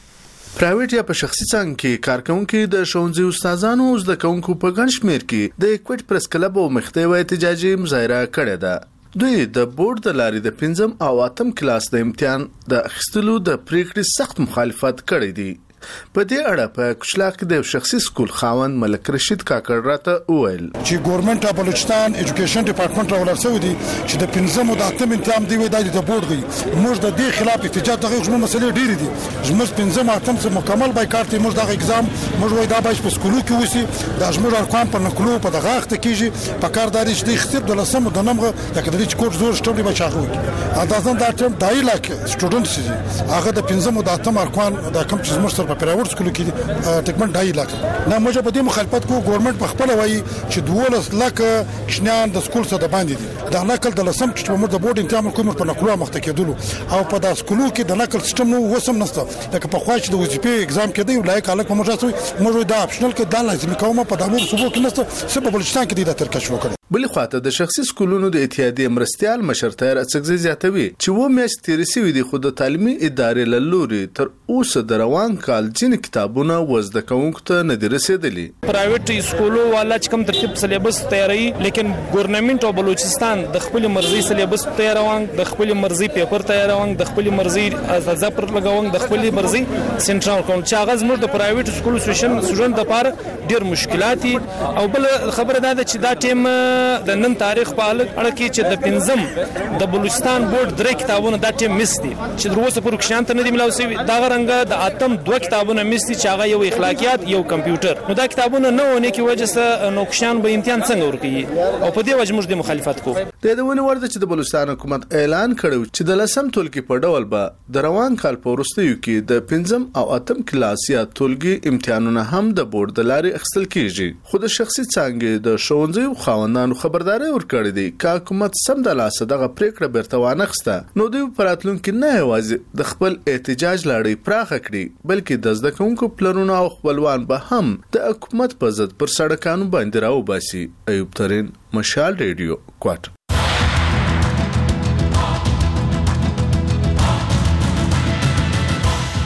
پرایویټ یا په شخصي څنګه کې کارکونکو د ښوونځي استادانو او زده کوونکو په ګڼ شمېر کې د کوټ پریس کلب او مختیوي احتجاجي مظاهره کړې ده. دوی د بورډ د لارې د 5م او 8م کلاس د امتحان د اخیستلو د پریکړې سخت مخالفت کړی دی. په دې اړه په کشلاق کې د شخصي سکول خاوند ملک رشید کاکړ راته وویل چې ګورنمنت اف بلوچستان ایجوکیشن ډپارټمنټ راولر سوی دی چې د 5م او 8م امتحان دی وای د بورډ دی. موږ د دې خلاف احتجاج دغه کومه مسلې ډېرې دي. موږ 5م 8م څخه مکمل بایکاټ دی. موږ دغه اگزام موږ وای دا باید په سکولو کې وسی د موږ ارقام په نقلو په دغه وخت کېږي په کار داري چې خسر د لسم د نمغه لکه د دې کوټ زور شټوبلي بچاغوي اندازن دا ټیم دای لاک سټوډنټس دي هغه د 5م او 8م ارقام د کم چې موږ سره په پرایوټ سکول کې ټیکمن دای لاک نه موږ په دې مخالفت کو. ګورنمنت په خپل وایي چې 12 لک کشنان د سکول څخه د باندې دي. دا نقل د لسم چې موږ د بورډ امتحان کوم په نقلو مخته کېدلو او په د سکولو کې د نقل سیستم نو وسم نشته. لکه په خوا چې د وظیفې اگزام کې دی لایق الک موږ تاسو موږ دا اپشنل کې دا لازمي کومه په دامو صوبو کې نشته سبب بلوچستان کې د ترکش وکړي. بل خواته د شخصي سکولونو د اتحادیې مرستيال مشر طاهر اڅکزي زیاتوي چې و میاشتې تیرې شوې دي خو د تعلیمي ادارې له لوري تر اوسه د روان کال ځینې کتابونه وزده کوونکو ته نه دي رسیدلي. پرایویټ سکولو والا چې کوم ترتیب سلیبس تیاری لیکن ګورنمنت او بلوچستان د خپل مرزي سلیبس تیاروان د خپل مرزي پیپر تیاروان د خپل مرزي ازازه پر لګاون د خپل مرزي سنټرال کون چې هغه زموږ د پرایویټ سکول سټوډنټ لپاره ډیر مشکلات او بل خبره ده چې دا ټیم د نن تاریخ په اړه کې چې د 5م د بلوچستان بورډ 3 کتابونه دا ټیم مسدي چې دروسه پر کښان ته نه دی ملاوي دا غرنګ د 8م 2 کتابونه مسدي چې هغه یو اخلاقیات یو کمپیوټر نو دا کتابونه نه ونه کې وجه سره نو کښان به امتحان څنګه ورکړي او په دې وجه موږ د مخالفت کوو. د دونه ورده چې د بلوچستان حکومت اعلان کړو چې د لسم ټولګي په ډول به د روان کال په وروستیو کې د 5م او 8م کلاس یا ټولګي امتحانونه هم د بورډ د لارې اخیستل کیږي. خو د شخصي څنګه د ښوونځي خاوندانو خبرداري ورکړې دي چې حکومت سم د لاسه دغه پریکړه بیرته وانخسته نو دوی په راتلونکي نه یوازې د خپل احتجاج لړۍ پراخه کړي بلکې د زده کوونکو پلانونه او خپلوان به هم د حکومت په ضد پر سړکانو باندې راوباسي. ایوب ترین، مشال ریډیو، کوټ.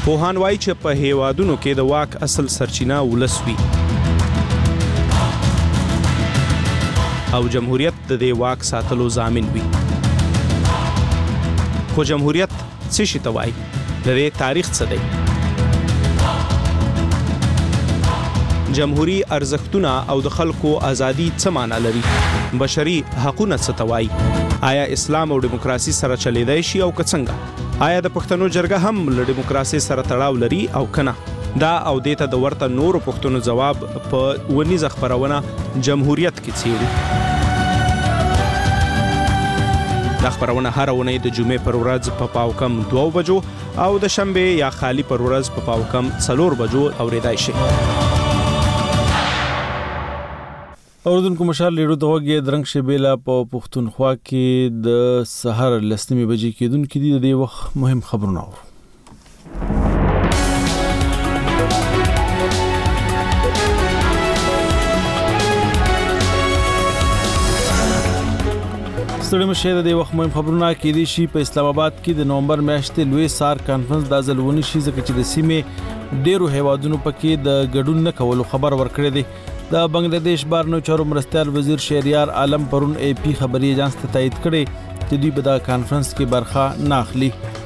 پوهان وایي چې په هیوادونو کې د واک اصل سرچینه ولس وي او جمهوریت د دې واک ساتلو ضامن وي. خو جمهوریت څه شي ته وایي؟ د دې تاریخ څه دی؟ جمهوری ارزښتونه او د خلکو ازادي څه معنی لري؟ بشري حقوقونه څه ته وایي؟ آیا اسلام او دیموکراسي سره چلیدای شي او که څنګه؟ آیا د پښتنو جرګه هم له دیموکراسي سره تړاو لري او کنه؟ دا او دیته د ورته نورو پښتنو جواب په ونیزه خبرونه جمهوریت کې څیړي. دا خبرونه هر اونۍ د جمعې پر ورځ په پاوکم 2 بجو او د شنبه یا خالی پر ورځ په پاوکم 4 بجو اوریدای شي. اوردونکو مشال لیډو دغه درنګ شبیلا په پښتونخوا کې د سحر لسنیمه بجې کېدونکې دي. د دې وخت مهم خبرونه اورو. ستړي مشه د وخت مهم خبرونه کې دي شي په اسلام آباد کې د نومبر میاشتې لوی سار کانفرنس د ځلونی شي ځکه چې د سیمې ډیرو هیوادونو پکې د ګډون نه کولو خبر ورکړی دی. د بنگلاديش بهرنیو چارو مرستیال وزیر شهریار عالم پرون اے پی خبري ایجنس ته تایید کړي چې دوی په دا کانفرنس کې برخه نه اخلي.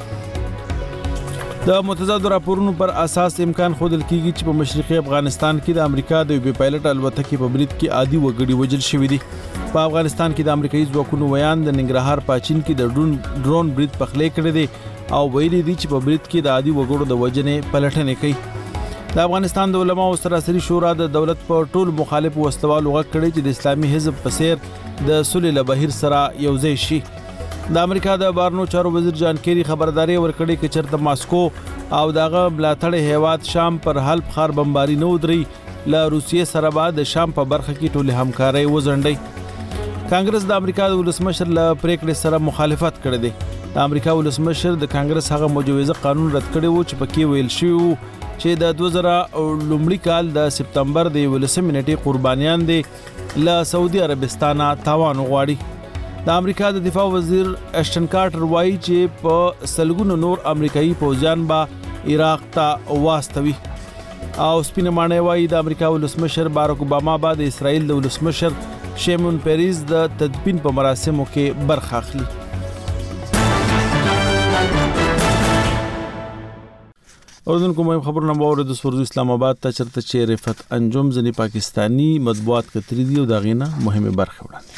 د متضاد راپورونو پر اساس امکان خودل کیږي چې په مشرقي افغانستان کې د امریکا د یو پایلټ الوتکې په برید کې عادي وګړي وژل شوې دي. په افغانستان کې د امریکایي ځواکونو ویان د ننګرهار پاچین کې د ډرون برید پخلی کړی دی او ویلي دي چې په برید کې د عادي وګړو د وژنې پلټنې کوي. د افغانستان د علماو سراسري شورا د دولت په ټول مخالف وسلوالو غږ کړی چې د اسلامي حزب په څیر د صلح له بهیر سره یوځای شي. د امریکا د بهرنیو چارو وزیر جان کیری خبرداري ورکړي چې چرته ماسکو او دغه ملاتړ هیواد شام پر حلب خار بمباري نه ودري له روسیې سره بعد د شام په برخه کې ټول همکاري وزنډي. کانګرس د امریکا د ولسمشر له پریکړې سره مخالفت کړی دی. د امریکا ولسمشر د کانګرس هغه مجوزه قانون رد کړی و چې پکې ویل شوی چې د 2000 لومړي کال د سپتمبر د 19 منټې قربانیان دي له سعودي عربستان تاوان غواړي. د امریکا د دفاع وزیر اشټن کارټر وایي چې په سلګونو نور امریکایي پوځیان به عراق ته واستوي او سپینه مانه وایي د امریکا ولسمشر باراک اوباما بعد اسرائیل د ولسمشر شیمون پیریز د تدفین په مراسمو کې برخه اخلي. اوردونکو مهم خبرونه باور د سورد اسلام آباد ته چرته چې رفت انجم ځنی پاکستانی مطبوعات کتري دی او دا غینه مهمه برخه وړاندې.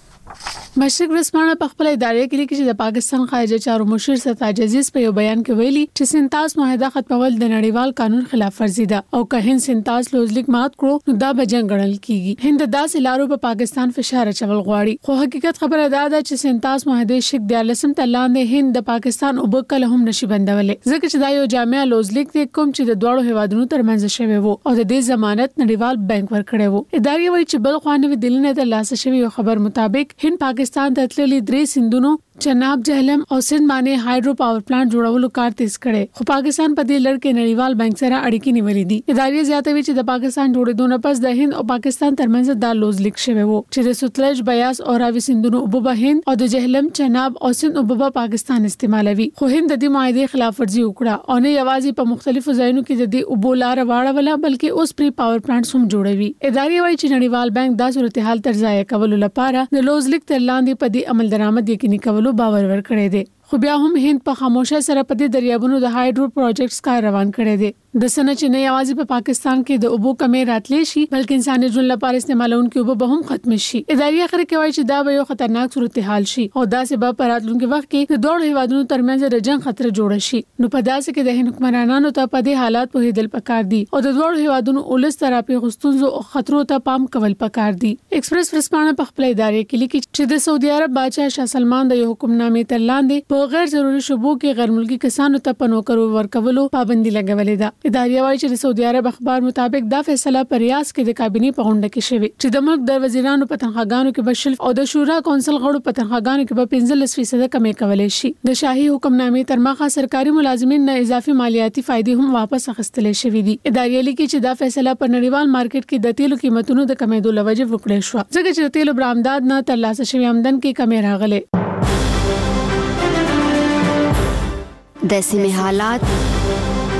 مشرق رسمانه په خپل ادارې کې لیکي چې د پاکستان خارجه چارو مشیر ستاج عزیز په یو بیان کې ویلي چې سنتاس معاهده ختمول د نړیوال قانون خلاف ورزي ده او که هند سنتاس لوزلیک مات کړو نو دا به جنگ ګڼل کیږي. هند داسې لارو په پاکستان فشار اچول غواړي خو حقیقت خبره ده چې سنتاس معاهده شک د لسم تلاندې هند د پاکستان او بکل هم نشي بندولې ځکه چې دا یو جامع لوزلیک دی کوم چې د دوړو هیوادونو ترمنځ شوی وو او د دې ضمانت نړیوال بانک ورکړی وو. ادارې وایي چې بل خوانوي دلینه د لاسه شوی خبر مطابق هند پاکستان د تللي 3 سندونو چناب جهلم او سند باندې هایډرو پاور پلانټ جوړولو کار تیز کړي خو پاکستان په دې لړ کې نړیوال بانک سره اړیکې نیولې دي. ادارې زیاتوي چې د پاکستان جوړېدو نه پس د هند او پاکستان ترمنځ دا لوز لیک شوی وو چې د سوتلج بیاس او راوي سندونو وبو هند او د جهلم چناب او سند وبو پاکستان استعمالوي خو هند د دې معاهده خلاف ورزي وکړه او نه یوازې په مختلفو ځایونو کې د دې وبو لار واړوله بلکې اوس پری پاور پلانټس هم جوړوي. ادارې وایي چې نړیوال بانک دا صورتحال تر ځای کولو لپاره د لوز لیک تر لاندې په دې عمل درآمد یقیني کولو باور ورکړي دي. خو بیا هم هند په خاموشه سره په دې دریابونو د هایډرو پروجیکټس کار روان کړي دي. د سنه چې نه یوازې په پاکستان کې د اوبو کمې راتلې شي بلکې انساني ژوند لپاره استعمالونکو اوبو به هم ختم شي. ادارې اخر کې وایي چې دا به یو خطرناک صورتحال شي او دا سبب په راتلونکي وخت کې د دوه هیوادونو ترمنځ د جنگ خطر جوړ شي. نو په داسې کې د هند حکمرانانو ته په دې حالات په هیدل پکار دي او د دوه هیوادونو اولس تراپی غستونزو او خطرو ته پام کول پکار دي. ایکسپریس ورسپانه په خپل ادارې کې لیکي چې د سعودي عرب بادشاہ شاه سلمان د یو حکمنامې تر لاندې په غیر ضروري شوبو کې غیر ملکی کسانو ته پنوکرو ورکولو پابندي لګولې ده. ادارې وایي چې د سعودي عرب اخبار مطابق دا فیصله په ریاض کې د کابینې په غونډه کې شوې چې د ملک د وزیرانو په تنخواګانو کې به شل او د شورا کونسل غړو په تنخواګانو کې به 15% کمې کولې شي. د شاهي حکمنامې تر مخه سرکاري ملازمین نه اضافي مالیاتي فائدې هم واپس اخیستل شوې دي. ادارې لیکي چې دا فیصله په نړیوال مارکیټ کې د تیلو قیمتونو د کمیدو لوجه وکړې شو ځکه چې د تیلو برآمدات نه ترلاسه شوی آمدن کې کمی راغله. د سیمې حالات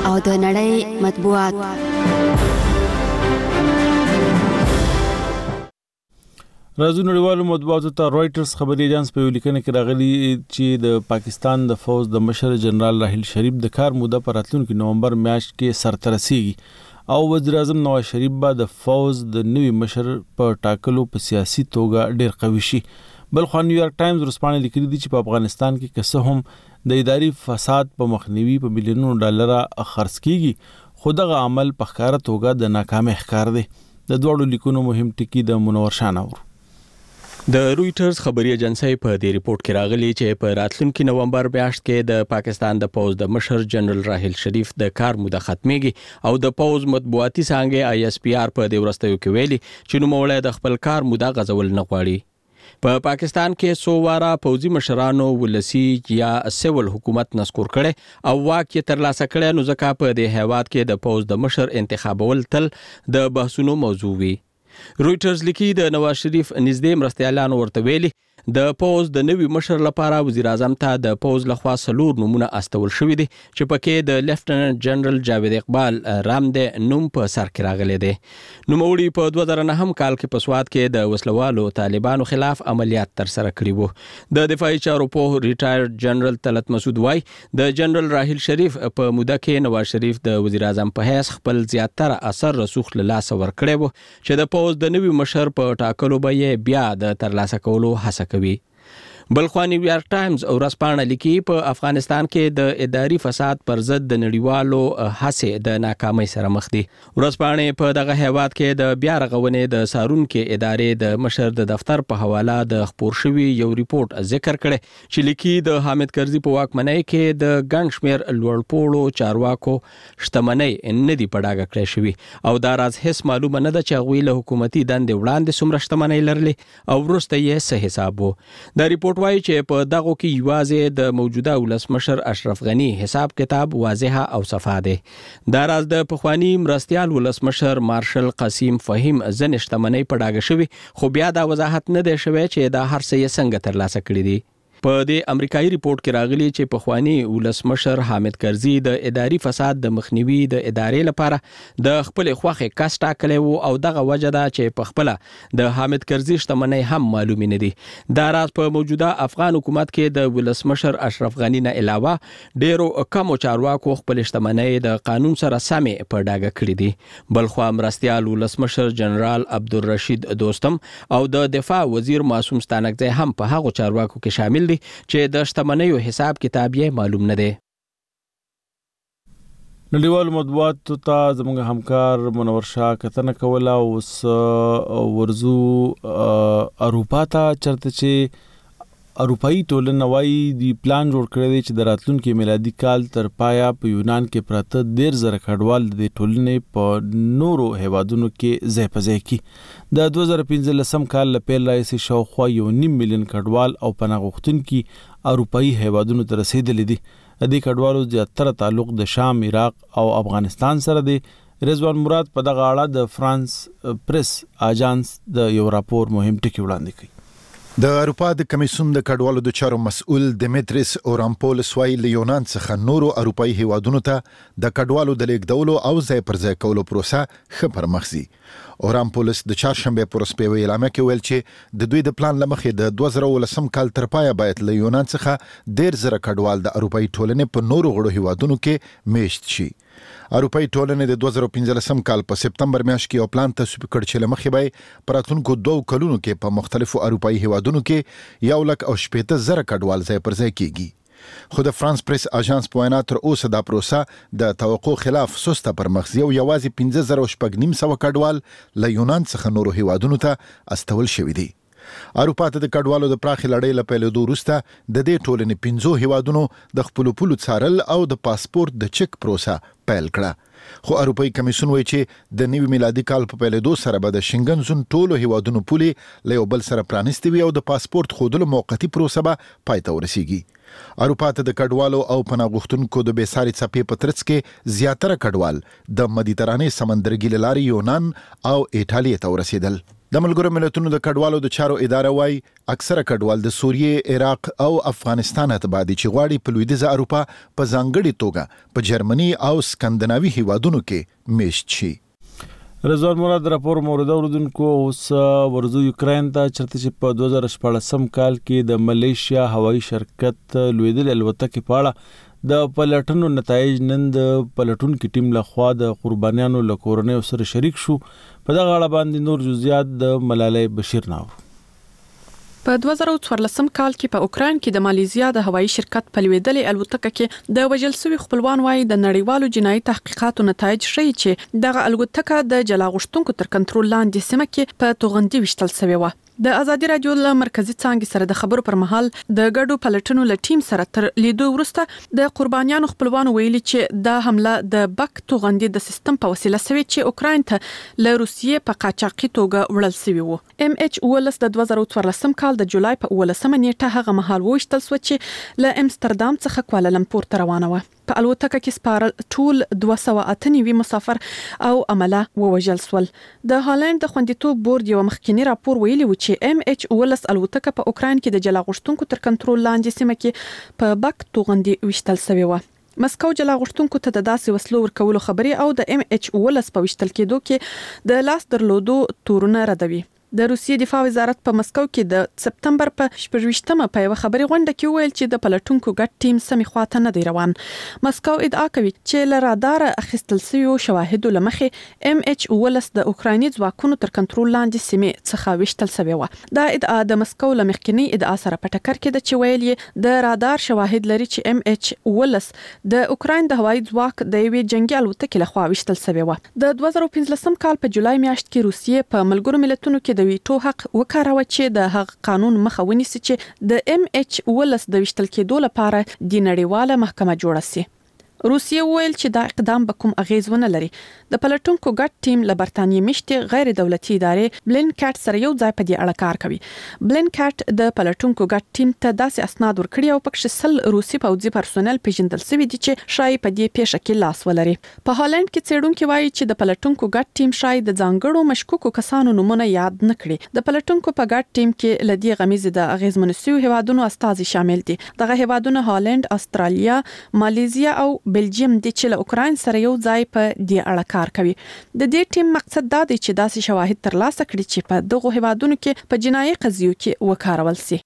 او د نړۍ مطبوعات. راځو نړیوالو مطبوعاتو ته رويټرز خبري اژانس په لیکنه کې راغلي چې د پاکستان د فوج د مشر جنرال راحیل شریف د کار موده پر راتلونکي نومبر میاشت کې سرته رسیږي او وزیر اعظم نواز شریف به د فوج د نوي مشر په ټاکلو په سیاسي توګه ډیر قوي شي. بلخو نیویارک ټایمز ورسپانې لیکلي دي چې په افغانستان کې که هم د اداري فساد په مخنیوي په بلیونونو ډالر خرڅ کیږي خو دغه عمل په ښکاره توګه د ناکامۍ ښکار دی. د دوړو لیکونو مهم ټکی د منور شانور د رويټرز خبري اژانسۍ په دې ریپورت کې راغلي چې په راتلونکي نومبر میاشت کې د پاکستان د پوز د مشر جنرال راحیل شریف د کار موده ختميږي او د پوز مطبوعاتي څانګې ISPR په دې ورستیو کې ویلي چې نوموړی د خپل کار موده غځول نه غواړي. په پاکستان کې سوواره پوزي مشرانو ولسی یا سیول حکومت نسکور کړي او واک یې ترلاسه کړي نو ځکه په دې هیواد کې د پوز د مشر انتخابول تل د بحثونو موضوع وي. رويټرز لیکي د نواز شریف نږدې مرستیالانو ورته ویلي د پوز د نوي مشر لپاره وزیر اعظم ته د پوز لخوا 4 نمونه استول شوې دي چې پکې د لیفټننټ جنرال جاوید اقبال رامده نوم په سر کې راغلی دی. نوموړي په 2009 کال کې په سواد کې د وسلوالو طالبانو خلاف عملیات تر سره کړي وو. د دفاعي چارو په ریټایر جنرال طلعت مسعود وای د جنرال راحیل شریف په موده کې نواز شریف د وزیر اعظم په حیث خپل زیاتره اثر رسوخ له لاس ور کړی وو چې د پوز د نوي مشر په ټاکلو به بیا د ترلاسه کولو هڅه کوي. بلخو نیویارک ټایمز او ورځپاڼه لیکي په افغانستان کې د اداري فساد پر ضد د نړیوالو هڅې د ناکامۍ سره مخ دي. ورځپاڼه په دغه هیواد کې د بیا رغونې د سارونکو ادارې د مشر د دفتر په حواله د خبر شوی یو ریپورت ذکر کړي چې لیکي د حامد کرزي په واکمنۍ کې د ګڼ شمېر لوړپوړو چارواکو شتمنۍ نه دی پډاګه کړې شوی او دا راز هیڅ معلومه نه ده چې غوي له حکومتي دندې وړاندې څومره شتمنۍ لرلې او وروسته یې څه حساب وو. دا ریپورت وایي چې په دغه کې یوازې د موجوده ولسمشر اشرف غنی حساب کتاب واضحه او صفا دی. دا راز د پخوانی مرستیال ولسمشر مارشل قاسم فهیم ځنشتمنۍ پډاګه شوی خو بیا دا وضاحت نه دی شوی چې دا هر څه یې څنګه ترلاسه کړی دی. په دې امریکایي ریپورت کې راغلي چې پخوانی ولسمشر حامد کرزي د اداري فساد د مخنیوي د ادارې لپاره د خپل خوخه کس ټاکلی وو او دغه وجه ده چې په خپل د حامد کرزي شتمنۍ هم معلوم نه دي. دا راز په موجوده افغان حکومت کې د ولسمشر اشرف غنی نه علاوه ډیرو کم چارواکو خپل شتمنۍ د قانون سره سمې په ډاګه کړې دي. بلخو مرستیال ولسمشر جنرال عبدالرشید دوستم او د دفاع وزیر معصوم ستانکزی هم په هغو چارواکو کې شامل دي چې د شتمنیو حساب کتاب یې معلوم نه دی. نړیوال مطبوعاتو ته زموږ همکار منور شاه کتنه کوله اوس ورزو اروپا ته چرته چې اروپאי ټولنه وايي دی پلان جوړ کړی دی چې د راتلونکي میلادي کال تر پایا په یونان کې پراته 10,000 کډوال د ټولنې په نورو هیوادونو کې ځای په ځای کی. د 2015 کال له پیل راځي شاوخوا 1.5 میلیون کډوال او پناه غوښتونکي اروپאי هیوادونو ته رسیدلي دي. د دې کډوالو زیاتره تعلق د شام، عراق او افغانستان سره دی. رضوان مراد په دغه اړه د فرانس پریس اژانس د یو راپور مهم ټکی وړاندې کړي. د اروپا د کمیسیون د کډوالو د چارو مسؤل دیمیتریس اورامپولس وايي له یونان څخه نورو اروپאי هیوادونو ته د کډوالو د لیږدولو او ځای پر ځای کولو پروسه ښه پرمخ ځي. اورامپولس د چهارشنبه پر ورځ په اعلامیه کې ویل چې د دوی د پلان لمخې د 2019 کال تر پایه باید له یونان څخه 10,000 کډوال د اروپאי ټولنې په نورو غړو هیوادونو کې میشت شي. اروپאי ټولنې د 2015 کال په سپتمبر میاشت کې یو پلان تصویب کړ چې لمخې به پراتونکو 2 کلونو کې په مختلفو اروپאי هیوادونو کې 1,80,000 کډوال ځای پر ځای کیږي. خو د فرانس پریس اژانس په وینا تر اوسه دا پروسه د توقع خلاف سسته پرمخ ځي او یوازې 15,900 کډوال له یونان څخه نورو هیوادونو ته استول شوي دي. اروپا ته د کډوالو د پراخي لړۍ له پیلېدو وروسته د دې ټولنې 15 هیوادونو د خپلو پولو څارل او د پاسپورت د چک پروسه پیل کړه. خو اروپאי کمیسیون وایي چې د نوي میلادي کال په پیلېدو سره به د شنګن زون ټولو هیوادونو پولې له یو بل سره پرانیستې وي او د پاسپورت ښودلو موقتي پروسه به پای ته ورسیږي. اروپا ته د کډوالو او پناه غوښتونکو د بېساري څپې په ترڅ کې زیاتره کډوال د مدیترانې سمندرګي له لارې یونان او ایټالیا ته ورسېدل. د ملګرو ملتونو د کډوالو د چارو اداره وايي اکثره کډوال د سوریې، عراق او افغانستان ته بعدي چې غواړي په لویدیځه اروپا په ځانګړي توګه په جرمني او سکندناوي هیوادونو کې میشت شي. رضوان مراد راپور مورد اوردونکو اوس ورزو یوکرين ته چرته چې په 2014 کال کې د ملیشیا هوایي شرکت لویدل الوتکې پاړه د پلټنو نتایج نن د پلټونکو ټیم لخوا د قربانیانو له کورنۍ سره شریک شو. په دغه اړه باندې نور جزئیات د ملالۍ بشیر ناو. په 2014 کال کې په اوکران کې د مالیزیا د هوایي شرکت په لویدلې الوتکه کې د وژل شوی خپلوان وايي د نړیوالو جنایي تحقیقاتو نتایج ښیي چې دغه الوتکه د جلا غشتونکو تر کنټرول لاندې سیمه کې په توغندي وشتل شوی و. د ازادي رادیو له مرکزی څانګې سره د خبرو پر مهال د ګډو پلټنو له ټیم سره تر لیدو وروسته د قربانیانو خپلوانو ویلي چې دا حمله د بک توغندي د سیستم په وسیله شوې چې اوکرين ته له روسیې په قاچاقي توګه وړل شوی وو. MH د 2014 کال د جولای په 18 نیټه هغه مهال وشتل شو چې له امستردام څخه کوالالمپور ته روانه و. په الوتکه کې سپارل ټول 298 مسافر او عمله ووژل شول. د هالند د خوندیتوب بورډ یو مخکینی راپور ویلي و چې MH الوتکه په اوکران کې د جلا غشتونکو تر کنټرول لاندې سیمه کې په بک توغندي وشتل شوی و. مسکو جلا غشتونکو ته د داسې وسلو ورکولو خبري او د MH په وشتل کېدو کې د لاس درلودو تورونه ردوي. د روسیې دفاع وزارت په مسکو کې د سپتمبر په 28مه په یو خبري غونډه کې ویل چې د پلټونکو ګډ ټیم سمې خواته نه دی روان. مسکو ادعا کوي چې له رادار اخیستل شوی شواهد لمخې MH د اوکرایني ځواکونو تر کنټرول لاندې سیمې څخه وشتل شوی و. دا ادعا د مسکو لمخکنی ادعا سره په ټکر کې د چویل د رادار شواهد لري چې MH د اوکراین د هوایي ځواک د یوې جنگي الوتکې لخوا وشتل شوی و. د 2015 کال په جولای میاشت کې روسیې په ملګرو ملتونو کې د ویټو حق وکاروه چې د هغ قانون مخه ونیسي چې د MH د وشتل کېدو لپاره د نړیواله محکمه جوړه شي. روسیه ویل چې دا اقدام به کوم اغیز ونه لري. د پلټونکو ګډ ټیم له برتانیې مشتي غیر دولتي ادارې بلین کټ سره یو ځای په دې اړه کار کوي. بلین کټ د پلټونکو ګډ ټیم ته داسې اسناد ورکړي او پکښ 100 روسي پوځي پرسونل پیژندل شوی دي چې شای په دې پیښه کې لاس ولري. په هالند کې څېړونکو وایي چې د پلټونکو ګډ ټیم شای د ځانګړو مشکوکو کسانو نومونه یاد نه کړي. د پلټونکو په ګډ ټیم کې لدی غمیزه د اغیزمنسیو هیوادونو استازي شامل دي. دغه هیوادونه هالند، استرالیا، مالیزیا او بلجیم دي چې له اوکراین سره یو ځای په دې اړه کار کوي. د دې ټیم مقصد دا دی چې داسې شواهد ترلاسه کړي چې په دغه هیوادونو کې په جنایي قضیو کې وکارول شي.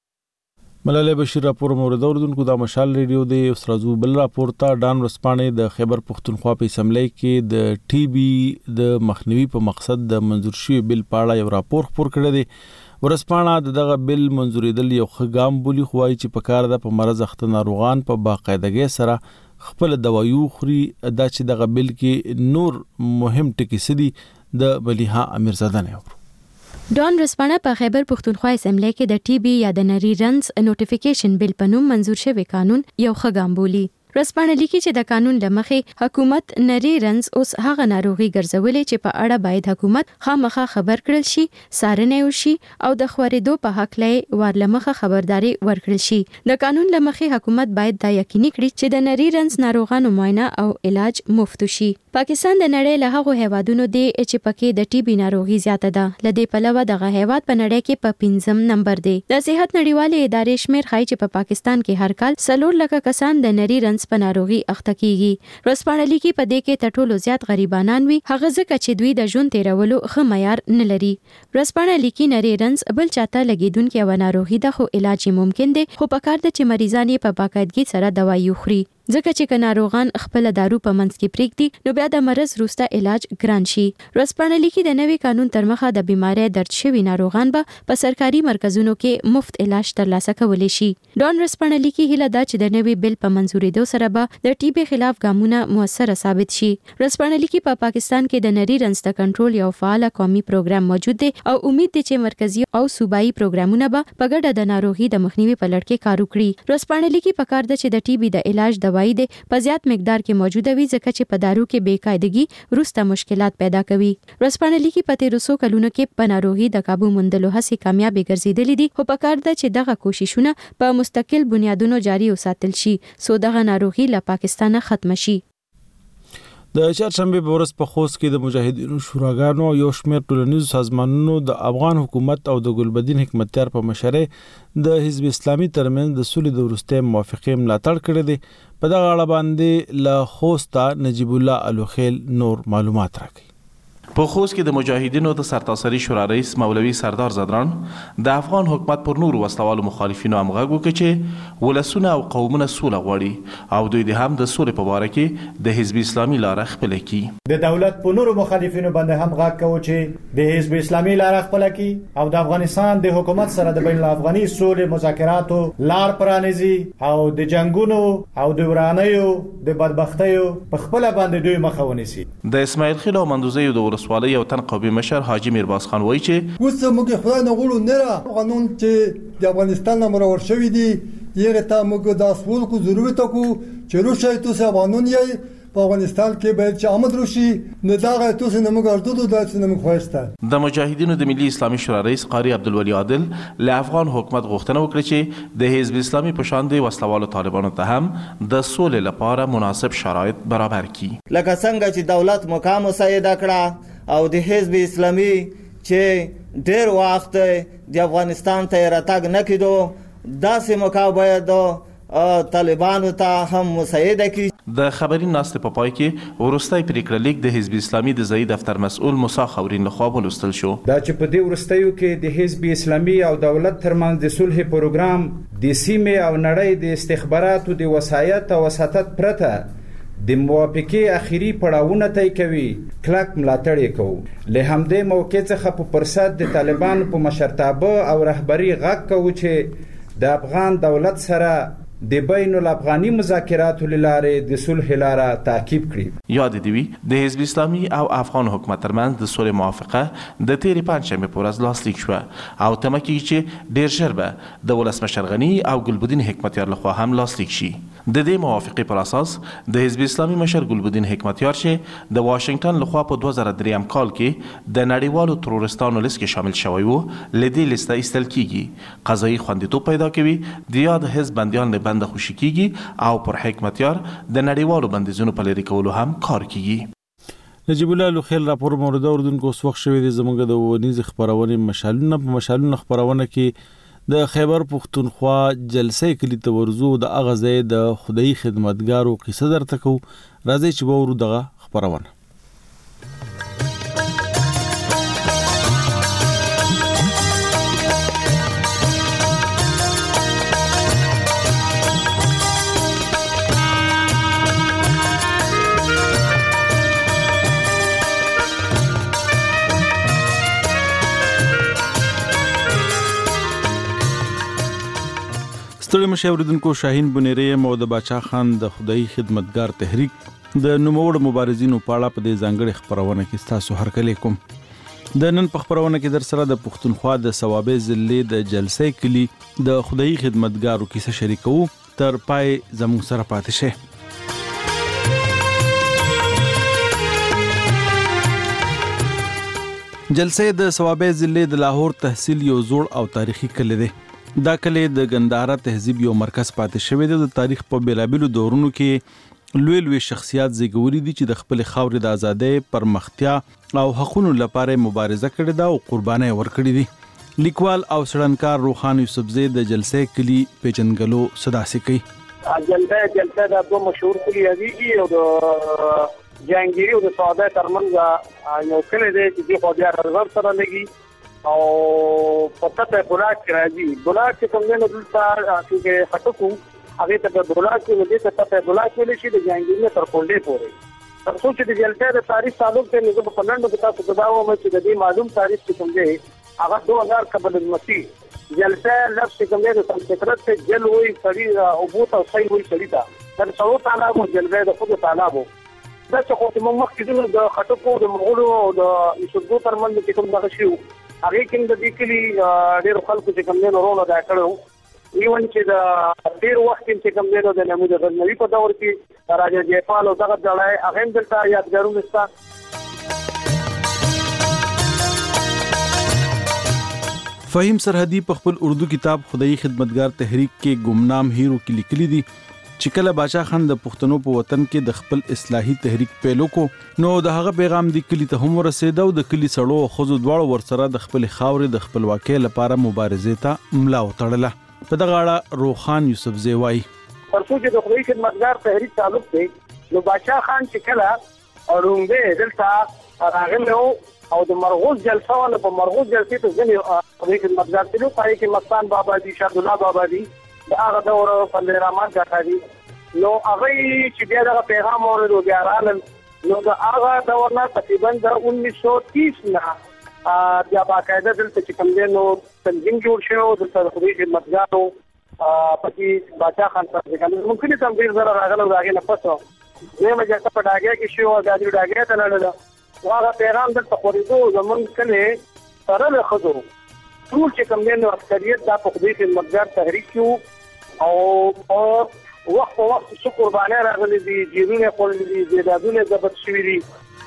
ملالۍ بشیر راپور مورد اوردونکو د مشال ریډیو د استرازو بل راپور ته ډان رسپانې د خیبر پښتونخوا په اسمبلی کې د TB د مخنیوي په مقصد د منظور شوی بل پاړه یو راپور خپور کړی دی. ورسپانه دغه بل منظوریدل یو خګام بولی خوای چې په کار د په مرز اخته ناروغان په باقاعدګۍ سره خپل دوایو خوري. دا چې دغه بل کې نور مهم ټکي سدي د ملیحه امیرزاده نه ورو. ډان رسپانه په خیبر پښتونخوا اسمبلی کې د TB یا د نری رنز نوټیفیکیشن بل په نوم منظور شوی قانون یو خګام بولی. رسپانه لیکي چې د قانون لمخې حکومت نری رنز اوس هغه ناروغي ګرځولې چې په اړه باید حکومت خامخا خبر کړل شي، څارنه وشي او د خورېدو په حق لې ورلمخه خبرداري ورکړل شي. د قانون لمخې حکومت باید دا یقیني کړي چې د نری رنز ناروغانو معاینه او علاج مفت شي. پاکستان د نړۍ له هغو هیوادونو دی چې پکې د TB ناروغي زیاته ده. لدې پلوه دغه هیواد په نړۍ کې په 5م نمبر دی. د صحت نړیوالې ادارې شمیر ښایي چې په پاکستان کې هر کال 4 لک کسان د نری رنز په ناروغي اخته کیږي. رسپانه لیکي په دې کې تر ټولو زیات غریبانان وي، هغه ځکه چې دوی د ژوند تیرولو ښه معیار نه لري. رسپانه لیکي نری رنز بل چاته لګیدونکې و ناروغي ده، خو علاج ممکن دی، خو پکار ده چې مریضان یې په باقاعدګۍ سره دوايي خوري. ځکه چې که ناروغان خپل دارو په منځ کې پریږدي نو بیا د مرض وروسته علاج ګران شي. رسپانه لیکي د نوي قانون تر مخه د بیماری درد شوي ناروغان به په سرکاري مرکزونو کې مفت علاج ترلاسه کولی شي. ډان رسپانه لیکي هیله ده چې د نوي بل په منځورېدو سره به د TB خلاف ګامونه موثره ثابت شي. رسپانه لیکي په پاکستان کې د نری رنز د کنټرول یو فعال قومي پروګرام موجود دی او امید دی چې مرکزی او صوبایي پروګرامونه به په ګډه د ناروغي د مخنیوي په لړ کې کار وکړي. رسپانه لیکي پکار ده چې د TB د علاج دوايي د په زیات مقدار کې موجوده وي ځکه چې په دارو کې بې قاعدګي وروسته مشکلات پیدا کوي. ورځپاڼه لیکي په تیرو څو کلونو کې په ناروغي د قابو موندلو هڅې کامیابې ګرځېدلې دي خو پکار ده چې دغه کوششونه په مستقل بنیادونو جاري وساتل شي څو دغه ناروغي له پاکستانه ختم شي. د چهارشنبه په ورځ په خوست کې د مجاهدینو شوراګانو یو شمېر ټولنیزو سازمانونو د افغان حکومت او د ګلبدین حکمتیار په مشرۍ د حزب اسلامي ترمنځ د سولې د وروستۍ موافقې ملاتړ کړی دی. په دغه اړه باندې له خوسته نجیب الله الوخیل نور معلومات راکړي. په خوست کې د مجاهدینو د سرتاسري شورا رئیس مولوي سردار زدران د افغان حکومت پر نور وسلوالو مخالفینو همغږ وکړي چې ولسونه او قومونه سوله غواړي او دوی د هم د سولې په باره کې د حزب اسلامي لاره خپله کړي. د دولت په نور مخالفینو باندې هم غږ کوي چې د حزب اسلامي لاره خپله کړي او د افغانستان د حکومت سره د بین الافغاني سولې مذاکراتو لار پرانیزي او د جنگونو او د ورانیو د بدبختیو په خپله باندې دوی مخه ونیسي. د اسماعیل خیل او مندوزیو د ولسوالۍ یو تن قومي مشر حاجی میرباز خان وایي چې اوس موږ خدای نه غواړو نه قانون چې د افغانستان نه مرور شوی دی یغه ته موږ د اصول کو ضرورت کو چې روشي تاسو قانون یې په افغانستان کې باید چې آمد روشي نه دا تاسو نه موږ ارزو د تاسو نه موږ خوښته. د مجاهدینو د ملي اسلامي شورا رئیس قاری عبدالولی عادل له افغان حکومت غوښتنه وکړه چې د حزب اسلامي په شان د وسلوالو طالبانو ته هم د سولې لپاره مناسب شرایط برابر کړي. لکه څنګه چې دولت مقام مساعده کړه او د حزب اسلامي چې ډېر وخت د افغانستان ته راتګ نه کېدو داسې موقع باید طالبانو ته هم مساعده کړي. د خبري ناستې په پای کې وروستۍ پریکړه لیک د حزب اسلامي د ځایي دفتر مسؤل موسی خورین لخوا ولوستل شو. دا چې په دې وروستیو کې د حزب اسلامي او دولت ترمنځ د صلح پروګرام د سیمې او نړۍ د استخباراتو د وسایت او وساتت پرته د موافقې اخیری پړاوونه طی کوي کلک ملاتړ یې کوو. له همدې موقع څخه په فرصت د طالبانو په مشرتابه او رهبري غږ کوو چې د افغان دولت سره د بین الافغاني مذاکراتو لارې د صلح لاره تعقیب کړي. یاد دی وي د حزب اسلامي او افغان حکومت ترمنځ د صلح موافقه د تیرې پنځشنبه په ورځ لاسلیک شوه او تمه کیږي چې ډیر ژر به د ولسمشر غني او ګلبدین حکمتیار لخوا هم لاسلیک شي. د دې موافقې پر اساس د حزب اسلامي مشر ګلبدین حکمتیار چې د واشنگټن لخوا په 2003 کال کې د نړیوالو ترورستانو لیست کې شامل شوی وو لدې لیسته ایستل کیږي. قضایي خوندیتوب پیدا کوي د یاد حزب بندیان له بند خوشي کیږي او پر حکمتیار د نړیوالو بندیزونو په لري کولو هم کار کیږي. نجیب الله الوخیل راپور مورد اوردونکو وخت شوی د زمونږ د ونیز خبرونه مشالونه خبرونه کې د خیبر پختونخوا جلسې کلی ته ورزو د اغازه د خدای خدمتګارو قصه درته کو راځي چې وورو دغه خبرونه. ستړي مشاوردونکو شاهین بنيري مو د باچا خان د خدای خدمتګار تحریک د نوموړ مبارزینو په اړه په دې ځانګړي خبرونه کې تاسو هرکلی کوم. د نن په خبرونه کې در سره د پښتونخوا د ثوابې ضلع د جلسې کلی د خدای خدمتګارو کیسه شریکو تر پای زموږ سره پاتې شئ. جلسې د ثوابې ضلع د لاهور تحصیل یو زوړ او تاریخي کلی دی. دا کلی د ګندهارا تهذیب یو مرکز پاتې شوی دی. د تاریخ په بیلابیلو دورونو کې لوی شخصیات زیږوري دي چې د خپل خاورې د ازادۍ پرمختیا او حقوقو لپاره مبارزه کړې ده او قرباني ورکړې دي. لیکوال او سړنکار روحان یوسفزی د جلسې کلی پیژنګلو صداسي کوي. جلسه د دوه مشهور کلی دی او د جانګيري او د ساده ترمنځ یو کلی دی چې په بیا رضا سره لګي او پته بلاک راځي. بلاک کوم نه دلته چې خټکو هغه ته بلاک کې دې ته په بلاک کې شي د جانګيري تر کولډې پورې تر څو چې د جلسې د تاریخ تعلق ته نه په نن د تاسو داو مې چې د دې معلوم تاریخ څخه کوم دی هغه 2000 قبل المسیح جلسه لفظ کوم دی د سنسکرت ته جل وی سړی او بوت او صحیح وی سړی دا د څو تعالی مو جلسه د خود تعالی وو دا چې خو موږ مخکې د خټکو د مغولو او د یوسفو ترمنځ کوم دغه شی هغه کې د دې کلی ډېر خلکو چې کوم نه ورونه دا کړو ایون چې د ډیر وخت کې کوم دی نو د نمود غزنوي په دور کې راجا جیپال او دغه ځای هغه هم دلته یادګارونه شته. فهیم سرحدي په خپل اردو کتاب خدای خدمتګار تحریک کې گمنام هیرو کې لیکلي دي چې کله باچا خان د پښتنو په وطن کې د خپل اصلاحي تحریک پیلو کو نو د هغه پیغام د کلی ته هم ورسېد او د کلی سړو او خزو دواړو ورسره د خپل خاورې د خپلواکۍ لپاره مبارزې ته ملا وتړله. په دغه اړه روخان یوسفزی وایي پرڅو چې د خدای خدمتګار تحریک تعلق دی نو باچا خان چې کله اورونګه دلته راغلو او د مرغوز جلسه ولا په مرغوز جلسې ته ځنې خدای خدمتګار تلو پای کې مستان بابا دي شاه الله بابا دي د هغه دور په رحمان کاکا دي نو هغه چې بیا د پیغام اورلو بیا رالل نو د هغه دور نه تقریبا د 1930 نه بیا باقاعده دلته چې کوم دی نو تنظیم جوړ شو د خدای خدمتګارو پکې باچا خان سره څنګه ممکن تم ډیر زره راغلو داګه نه پسو دغه جګه په داګه کې شو د دې داګه ته لاله هغه پیغام دلته خورېدو زمون کله سره له خدو ټول چې کوم دی نو اکثریت د خدای خدمتګار تحریک کیو او وخت څو قربانه راغلي دي جیرونه خپل دي زیادونه ضبط شوی دي.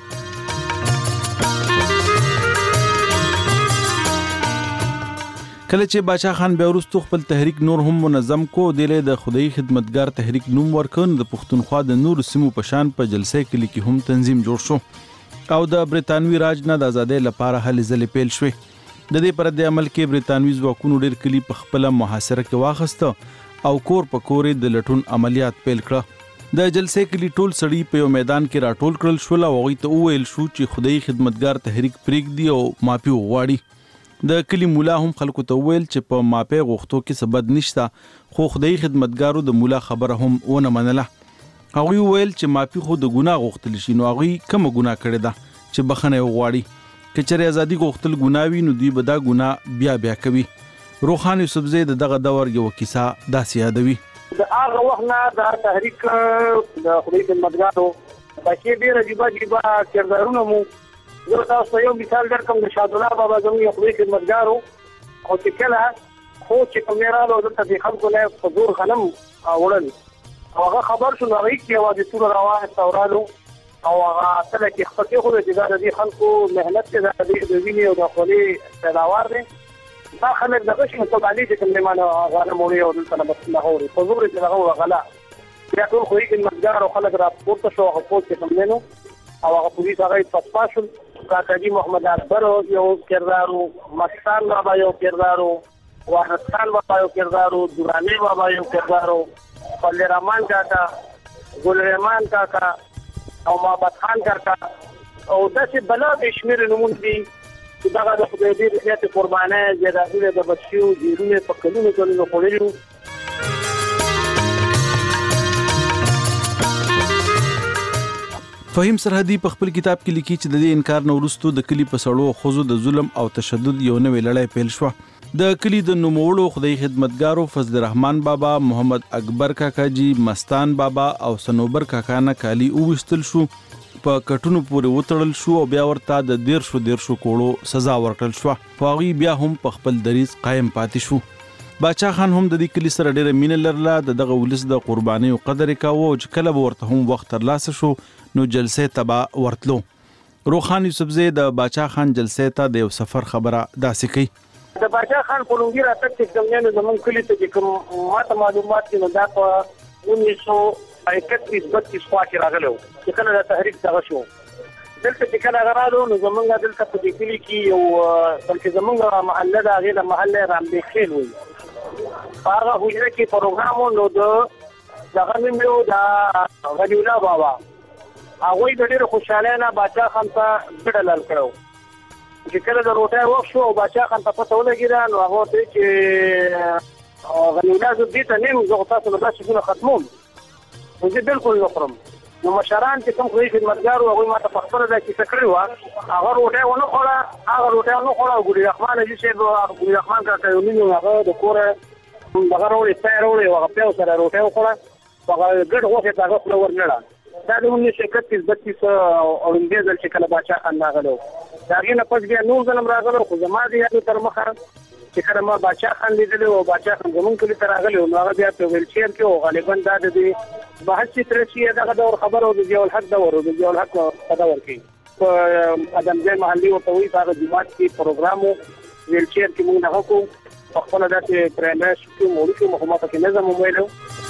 کله چې باچا خان بیا وروسته خپل تحریک نور هم منظم کو د خدای خدمتګار تحریک نوم ورکړ د پښتونخوا د نور سیمو په شان په جلسه کې هم تنظیم جوړ شو او د برتانوي راج نه د آزادۍ لپاره هلې ځلې پیل شوې. د دې پر د عمل کې برتانوي ځواکونو ډېر کلی په خپل محاصره کې واخسته او کور په کورې د لټون عملیات پیل کړه. د جلسې کلی ټول سړي په یو میدان کې راټول کړل شول او هغوی ته وویل شو چې خدای خدمتګار تحریک پرېږدي او معافي وغواړي. د کلی مولا هم خلکو ته وویل چې په معافي غوښتو کې څه بد نشته خو خدای خدمتګارو د مولا خبره هم ونه منله. هغوی وویل چې معافي خو د ګناه غوښتل شي نو هغوی کومه ګناه کړې ده چې بخښنه وغواړي که چېرې ازادي غوښتل ګناه وي نو دوی به دا ګناه بیا کوي. روخان یوسفزی د دغه دور یو کیسه داسې یادوي د هغه وخت نه د تحریک د خدای خدمتګارو بچي ډېر عجیبه کردارونه مو زه تاسو یو مثال درکوم د شاه الله بابا زموږ خدای خدمتګارو او چې کله خو چې کوم رالو دلته د خلکو له حضور غنم وړل هغه خبر شو نغې کې واځي ټول روانه تورالو او هغه تل کې خپل خو د دې خلکو مهنت کې د دې ویني او د خپلې پیداوار دي دا خلک دغه شي په باندې چې کوم معنا غواړي موري او دلته بس نه هوري حضور دې هغه غلا بیا ټول خو یې مدګار او خلک را پورته شو هغه پوت کې کوم نو او هغه پولیس هغه پاسپاشل کاکاجي محمد اکبر یو کردارو مستان بابا یو کردارو واحد خان بابا یو کردارو دورانی بابا یو کردارو خلیل رحمان کاکا ګل رحمان کاکا او محمد خان کاکا او داسې بلا بشمیر نمونه دي چې دغه د خدای دې رحمت قربانه زیاتونه د بچیو جیرونه په کلونو خوړلو. فهیم سرحدي په خپل کتاب کې لیکي چې د دې انکار نه وروسته د کلی په سړو خزو د ظلم او تشدد یو نوې لړۍ پیل شو. د کلی د نوموړو خدای خدمتګارو فضل الرحمن بابا، محمد اکبر کاکاجي، مستان بابا او سنوبر کاکا نه کالی اووستل شو، په کټونو پورې وتړل شو او بیا ورته د 150 کوړو سزا ورکړل شو. هغوی بیا هم په خپل دریځ قائم پاتې شو. باچا خان هم د دې کلی سره ډېره مینه لرله، دغه ولس د قربانیو قدر یې کاوه او چې کله به ورته هم وخت ترلاسه شو نو جلسې ته به ورتلو. روخان یوسفزی د باچا خان جلسې ته د یو سفر خبره داسې کوي. د باچا خان په لونګي راتګ چې کوم نه زمون کلی ته چې کوم ماته معلومات کې نو دا په 1931 خوا کې راغلو چې کله د تحریک څنګه شو دلته چې کله غراړو نو زمونږ دلته په دې کلی کې یو بلکې زمونږ محله دا غیله محله رامبې خیل وي هغه حجره کې پروګرامو نو دغه نیمو دا غنی الله بابا هغه د ډېر خوشاله نه باچا خان ته ډډل کړو چې کله د روټه وښ شو باچا خان ته پته ولګیدا نو هغه ته چې غنی الله دې ته نیم زه تاسو له تاسو ختموم زه بالکل نخرم نو مشران چې کوم خدای خدمتګار هغه ماته په خپل ځای کې تکړه و هغه روټه ونه خوړه ګوري رحمان جی چې ګوري رحمان کا یو نیم هغه د کور دغه وروړي تیارولې هغه په سره روټه وخوړه هغه ګډ وخت هغه خپل ورنړه دا د 1931 اولمپیاد چې کله باچا خان راغلو دا غینه پس بیا نور ځلم راغلو خو زما دي یاد تر مخه چې کله ما باچا خان لیدل او باچا خان زمون کلی تر راغلی او هغه بیا په ویل چیر کې او غالبا دا د بحث چې ترشي دغه دور خبرو د ضیاء الحق دور او د ضیاء الحق دور کې په ادم ځای محلي او توي هغه جماعت کې پروګرام ویل چیر کې موږ نه کوو خپل داسې پرایمری سکول مولوی کې محمد کې نظم ویلو.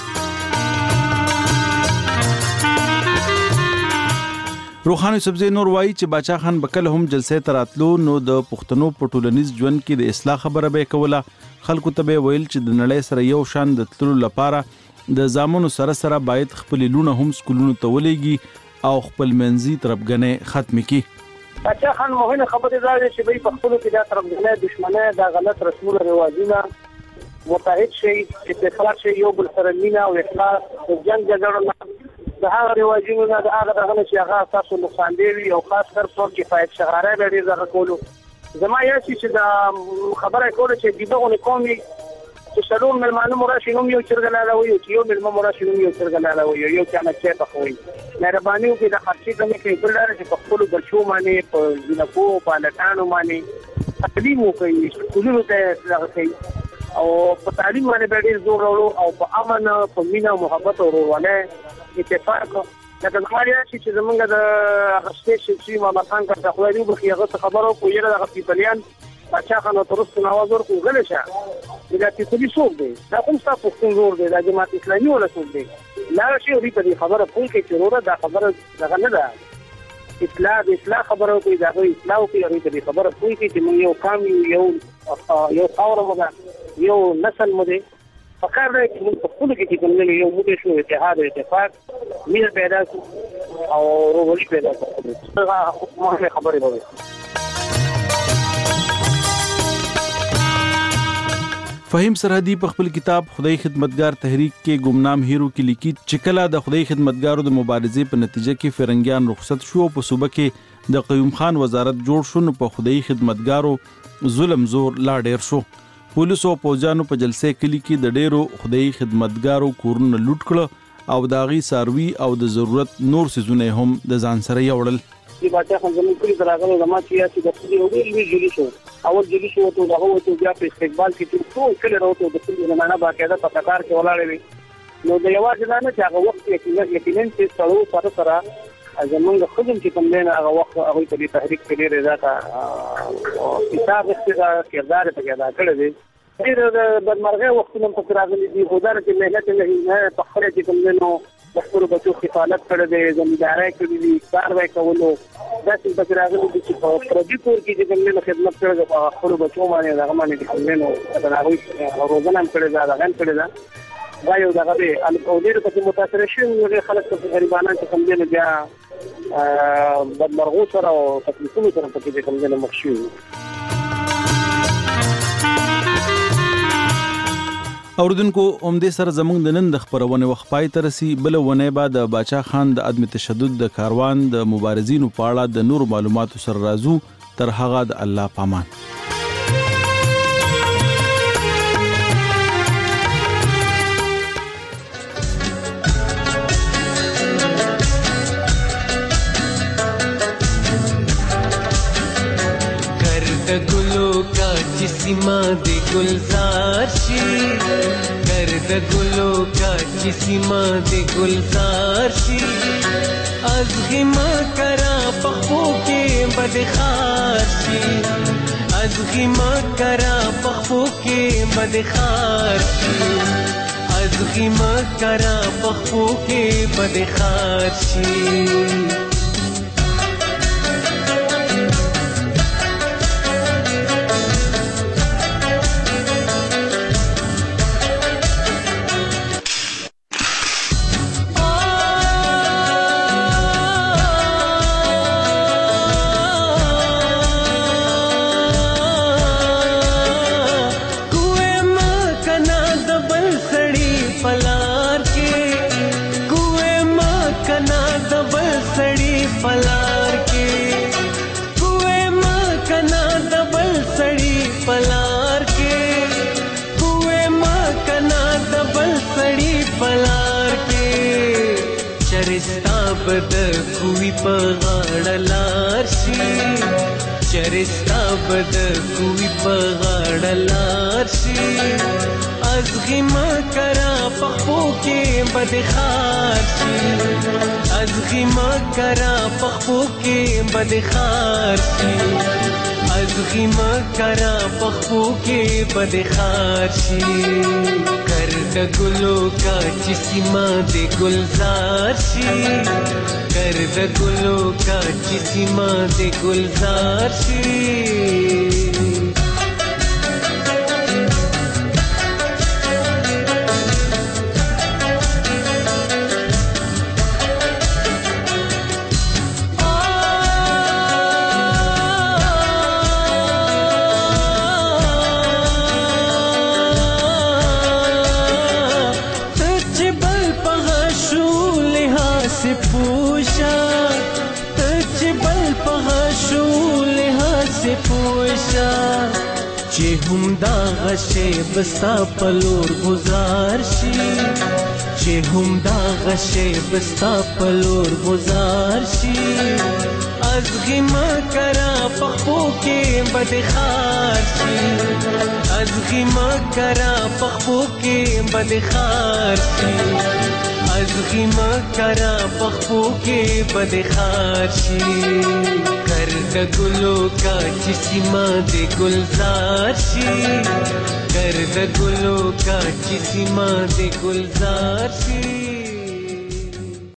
روحاني سبزی نور وایي چې باچا خان بکل هم جلسې تراتلو نو د پښتنو په ټولنیز ژوند کې د اصلاح خبره به کوله. خلکو ته به ویل چې د نړۍ سره یو شان د تللو لپاره د زامنو سره باید خپل لونه هم سکولونو ته ولېږي او خپل منځي تربګنې ختم کړي. باچا خان مهمه خبره ده چې به په خپل کې دا تربګنې دښمنه دا غلط رسول رواجونه متحد شي اتفاق شي یو بل سره مینا او اخلاص او جنگ جګړه د هغه رواجونو نه د هغه دغه چې هغه تاسو نقصان دی او خاص کر څوک چې فائد شغاره لري زغه کولو زما یې چې دا خبره کوله چې دغه قومي چې شلون ملمانو مراشي نوم یو چرګلاله وي چې یو ملمانو مراشي نوم یو چرګلاله وي یو چې نه چې پخوي مهرباني وکړئ د خرچې کمې کوي بل چې په خپل بچو باندې په جنکو په لټانو باندې تعلیم وکړي سکولونو ته راغلي او په تعلیم باندې ډېر زور ورو او په امن په مینا محبت ورونه اتفاق لکه زماري چې زمونږ د غشتې شي ما مکان کا تخوالي بخي هغه خبرو کویره د غفیپلیان باچا خان ترست نواز ورکو غلشه دا چې کلی څوک دی دا کوم څه پښتون زور دی د جماعت اسلامي ولا څوک دی لا شي ورې په خبره کوي چې ضروره دا خبره دغه نه ده اصلاح خبره کوي دا اصلاح کوي ورې په خبره کوي چې موږ یو کام یو خاور مده یو نسل مده فکر دی چې موږ په خپل کې چې کومه یو موږ شو اتحاد او اتفاق مینه پیدا او ورولي پیدا کړو دا مهمه خبره ده. فهیم سرحدي په خپل کتاب خدای خدمتګار تحریک کې گمنام هیرو کې لیکي چې کله د خدای خدمتګارو د مبارزې په نتیجه کې فرنګیان رخصت شو په صوبه کې د قیوم خان وزارت جوړ شو نو په خدای خدمتګارو ظلم زور لا ډیر شو. پولیسو او پوجانو په جلسې کلی کې د ډیرو خدای خدمتګارو کورونه لوټ کړه او داغي ساروي او د ضرورت نور سيزونه هم د ځان سره یوړل. چې باچا خان زموږ کلی دراغله زما چې د خپل یو ویل جوړ شو اول جوړ شو ته دغه وته بیا په استقبال کې ټول کله راوته د خپل زمانہ باقاعده په قطار کې ولاړ وي نو د یوازې نه چې هغه وخت کې یقینا چې څلو سره زمونږ خدمت چې کوم نه هغه وخت هغه په تحریک کې لري دا او کتاب استغفار کردار ته ادا کړی دی ډیر د بدمرغه وختونو په راغلي دي خدای چې مهنت نه په خره کې کوم نو خپل بچو خفالت کړی دی زمینداري کړې دي کاروای کولو دا چې په راغلي دي چې په پروژې پور کې کوم نه خدمت کړی دی په خپل بچو باندې هغه باندې کوم نو دا هغه روزنه کړی دا غن کړی دا دا یو دغه دی او ډیر په متاثر شوی خلک په غریبانو چې کوم نه بیا بدمرغو سره او تکلیفونو سره په دې کوم نه مخ شوی. اوردونکو اومدې سره زمونږ د نن د خبرونه وخت پای تر سي بل ونه بعد باچا خان د عدم تشدد د کاروان د مبارزینو په اړه د نور معلوماتو سره راځو تر هغه د الله پامان. सीमा दे गुलजार शी कर द गुलो का सीमा दे गुलजार शी از غما کرا پخو کې بدخار शी از غما کرا پخو کې بدخار शी از غما کرا پخو کې بدخار शी چرستا بد کوی پغړ لار شي ازغی ما کرا پخپو کې بد خار شي ازغی ما کرا پخپو کې بد خار شي ازغی ما کرا پخپو کې بد خار شي کر د ګلو کا چې سیما د گلزار شي کر د ګلو کا چې سیما د گلزار شي چې هم دا غشې بستا پلور گزار شي چې هم دا غشې بستا پلور گزار شي ازغی ما کرا پخپو کې بد خار شي ازغی ما کرا پخپو کې بد خار شي ازغی ما کرا پخپو کې بد خار شي کر د ګلو کا چې سیما د گلزار شي کر د ګلو کا چې سیما د گلزار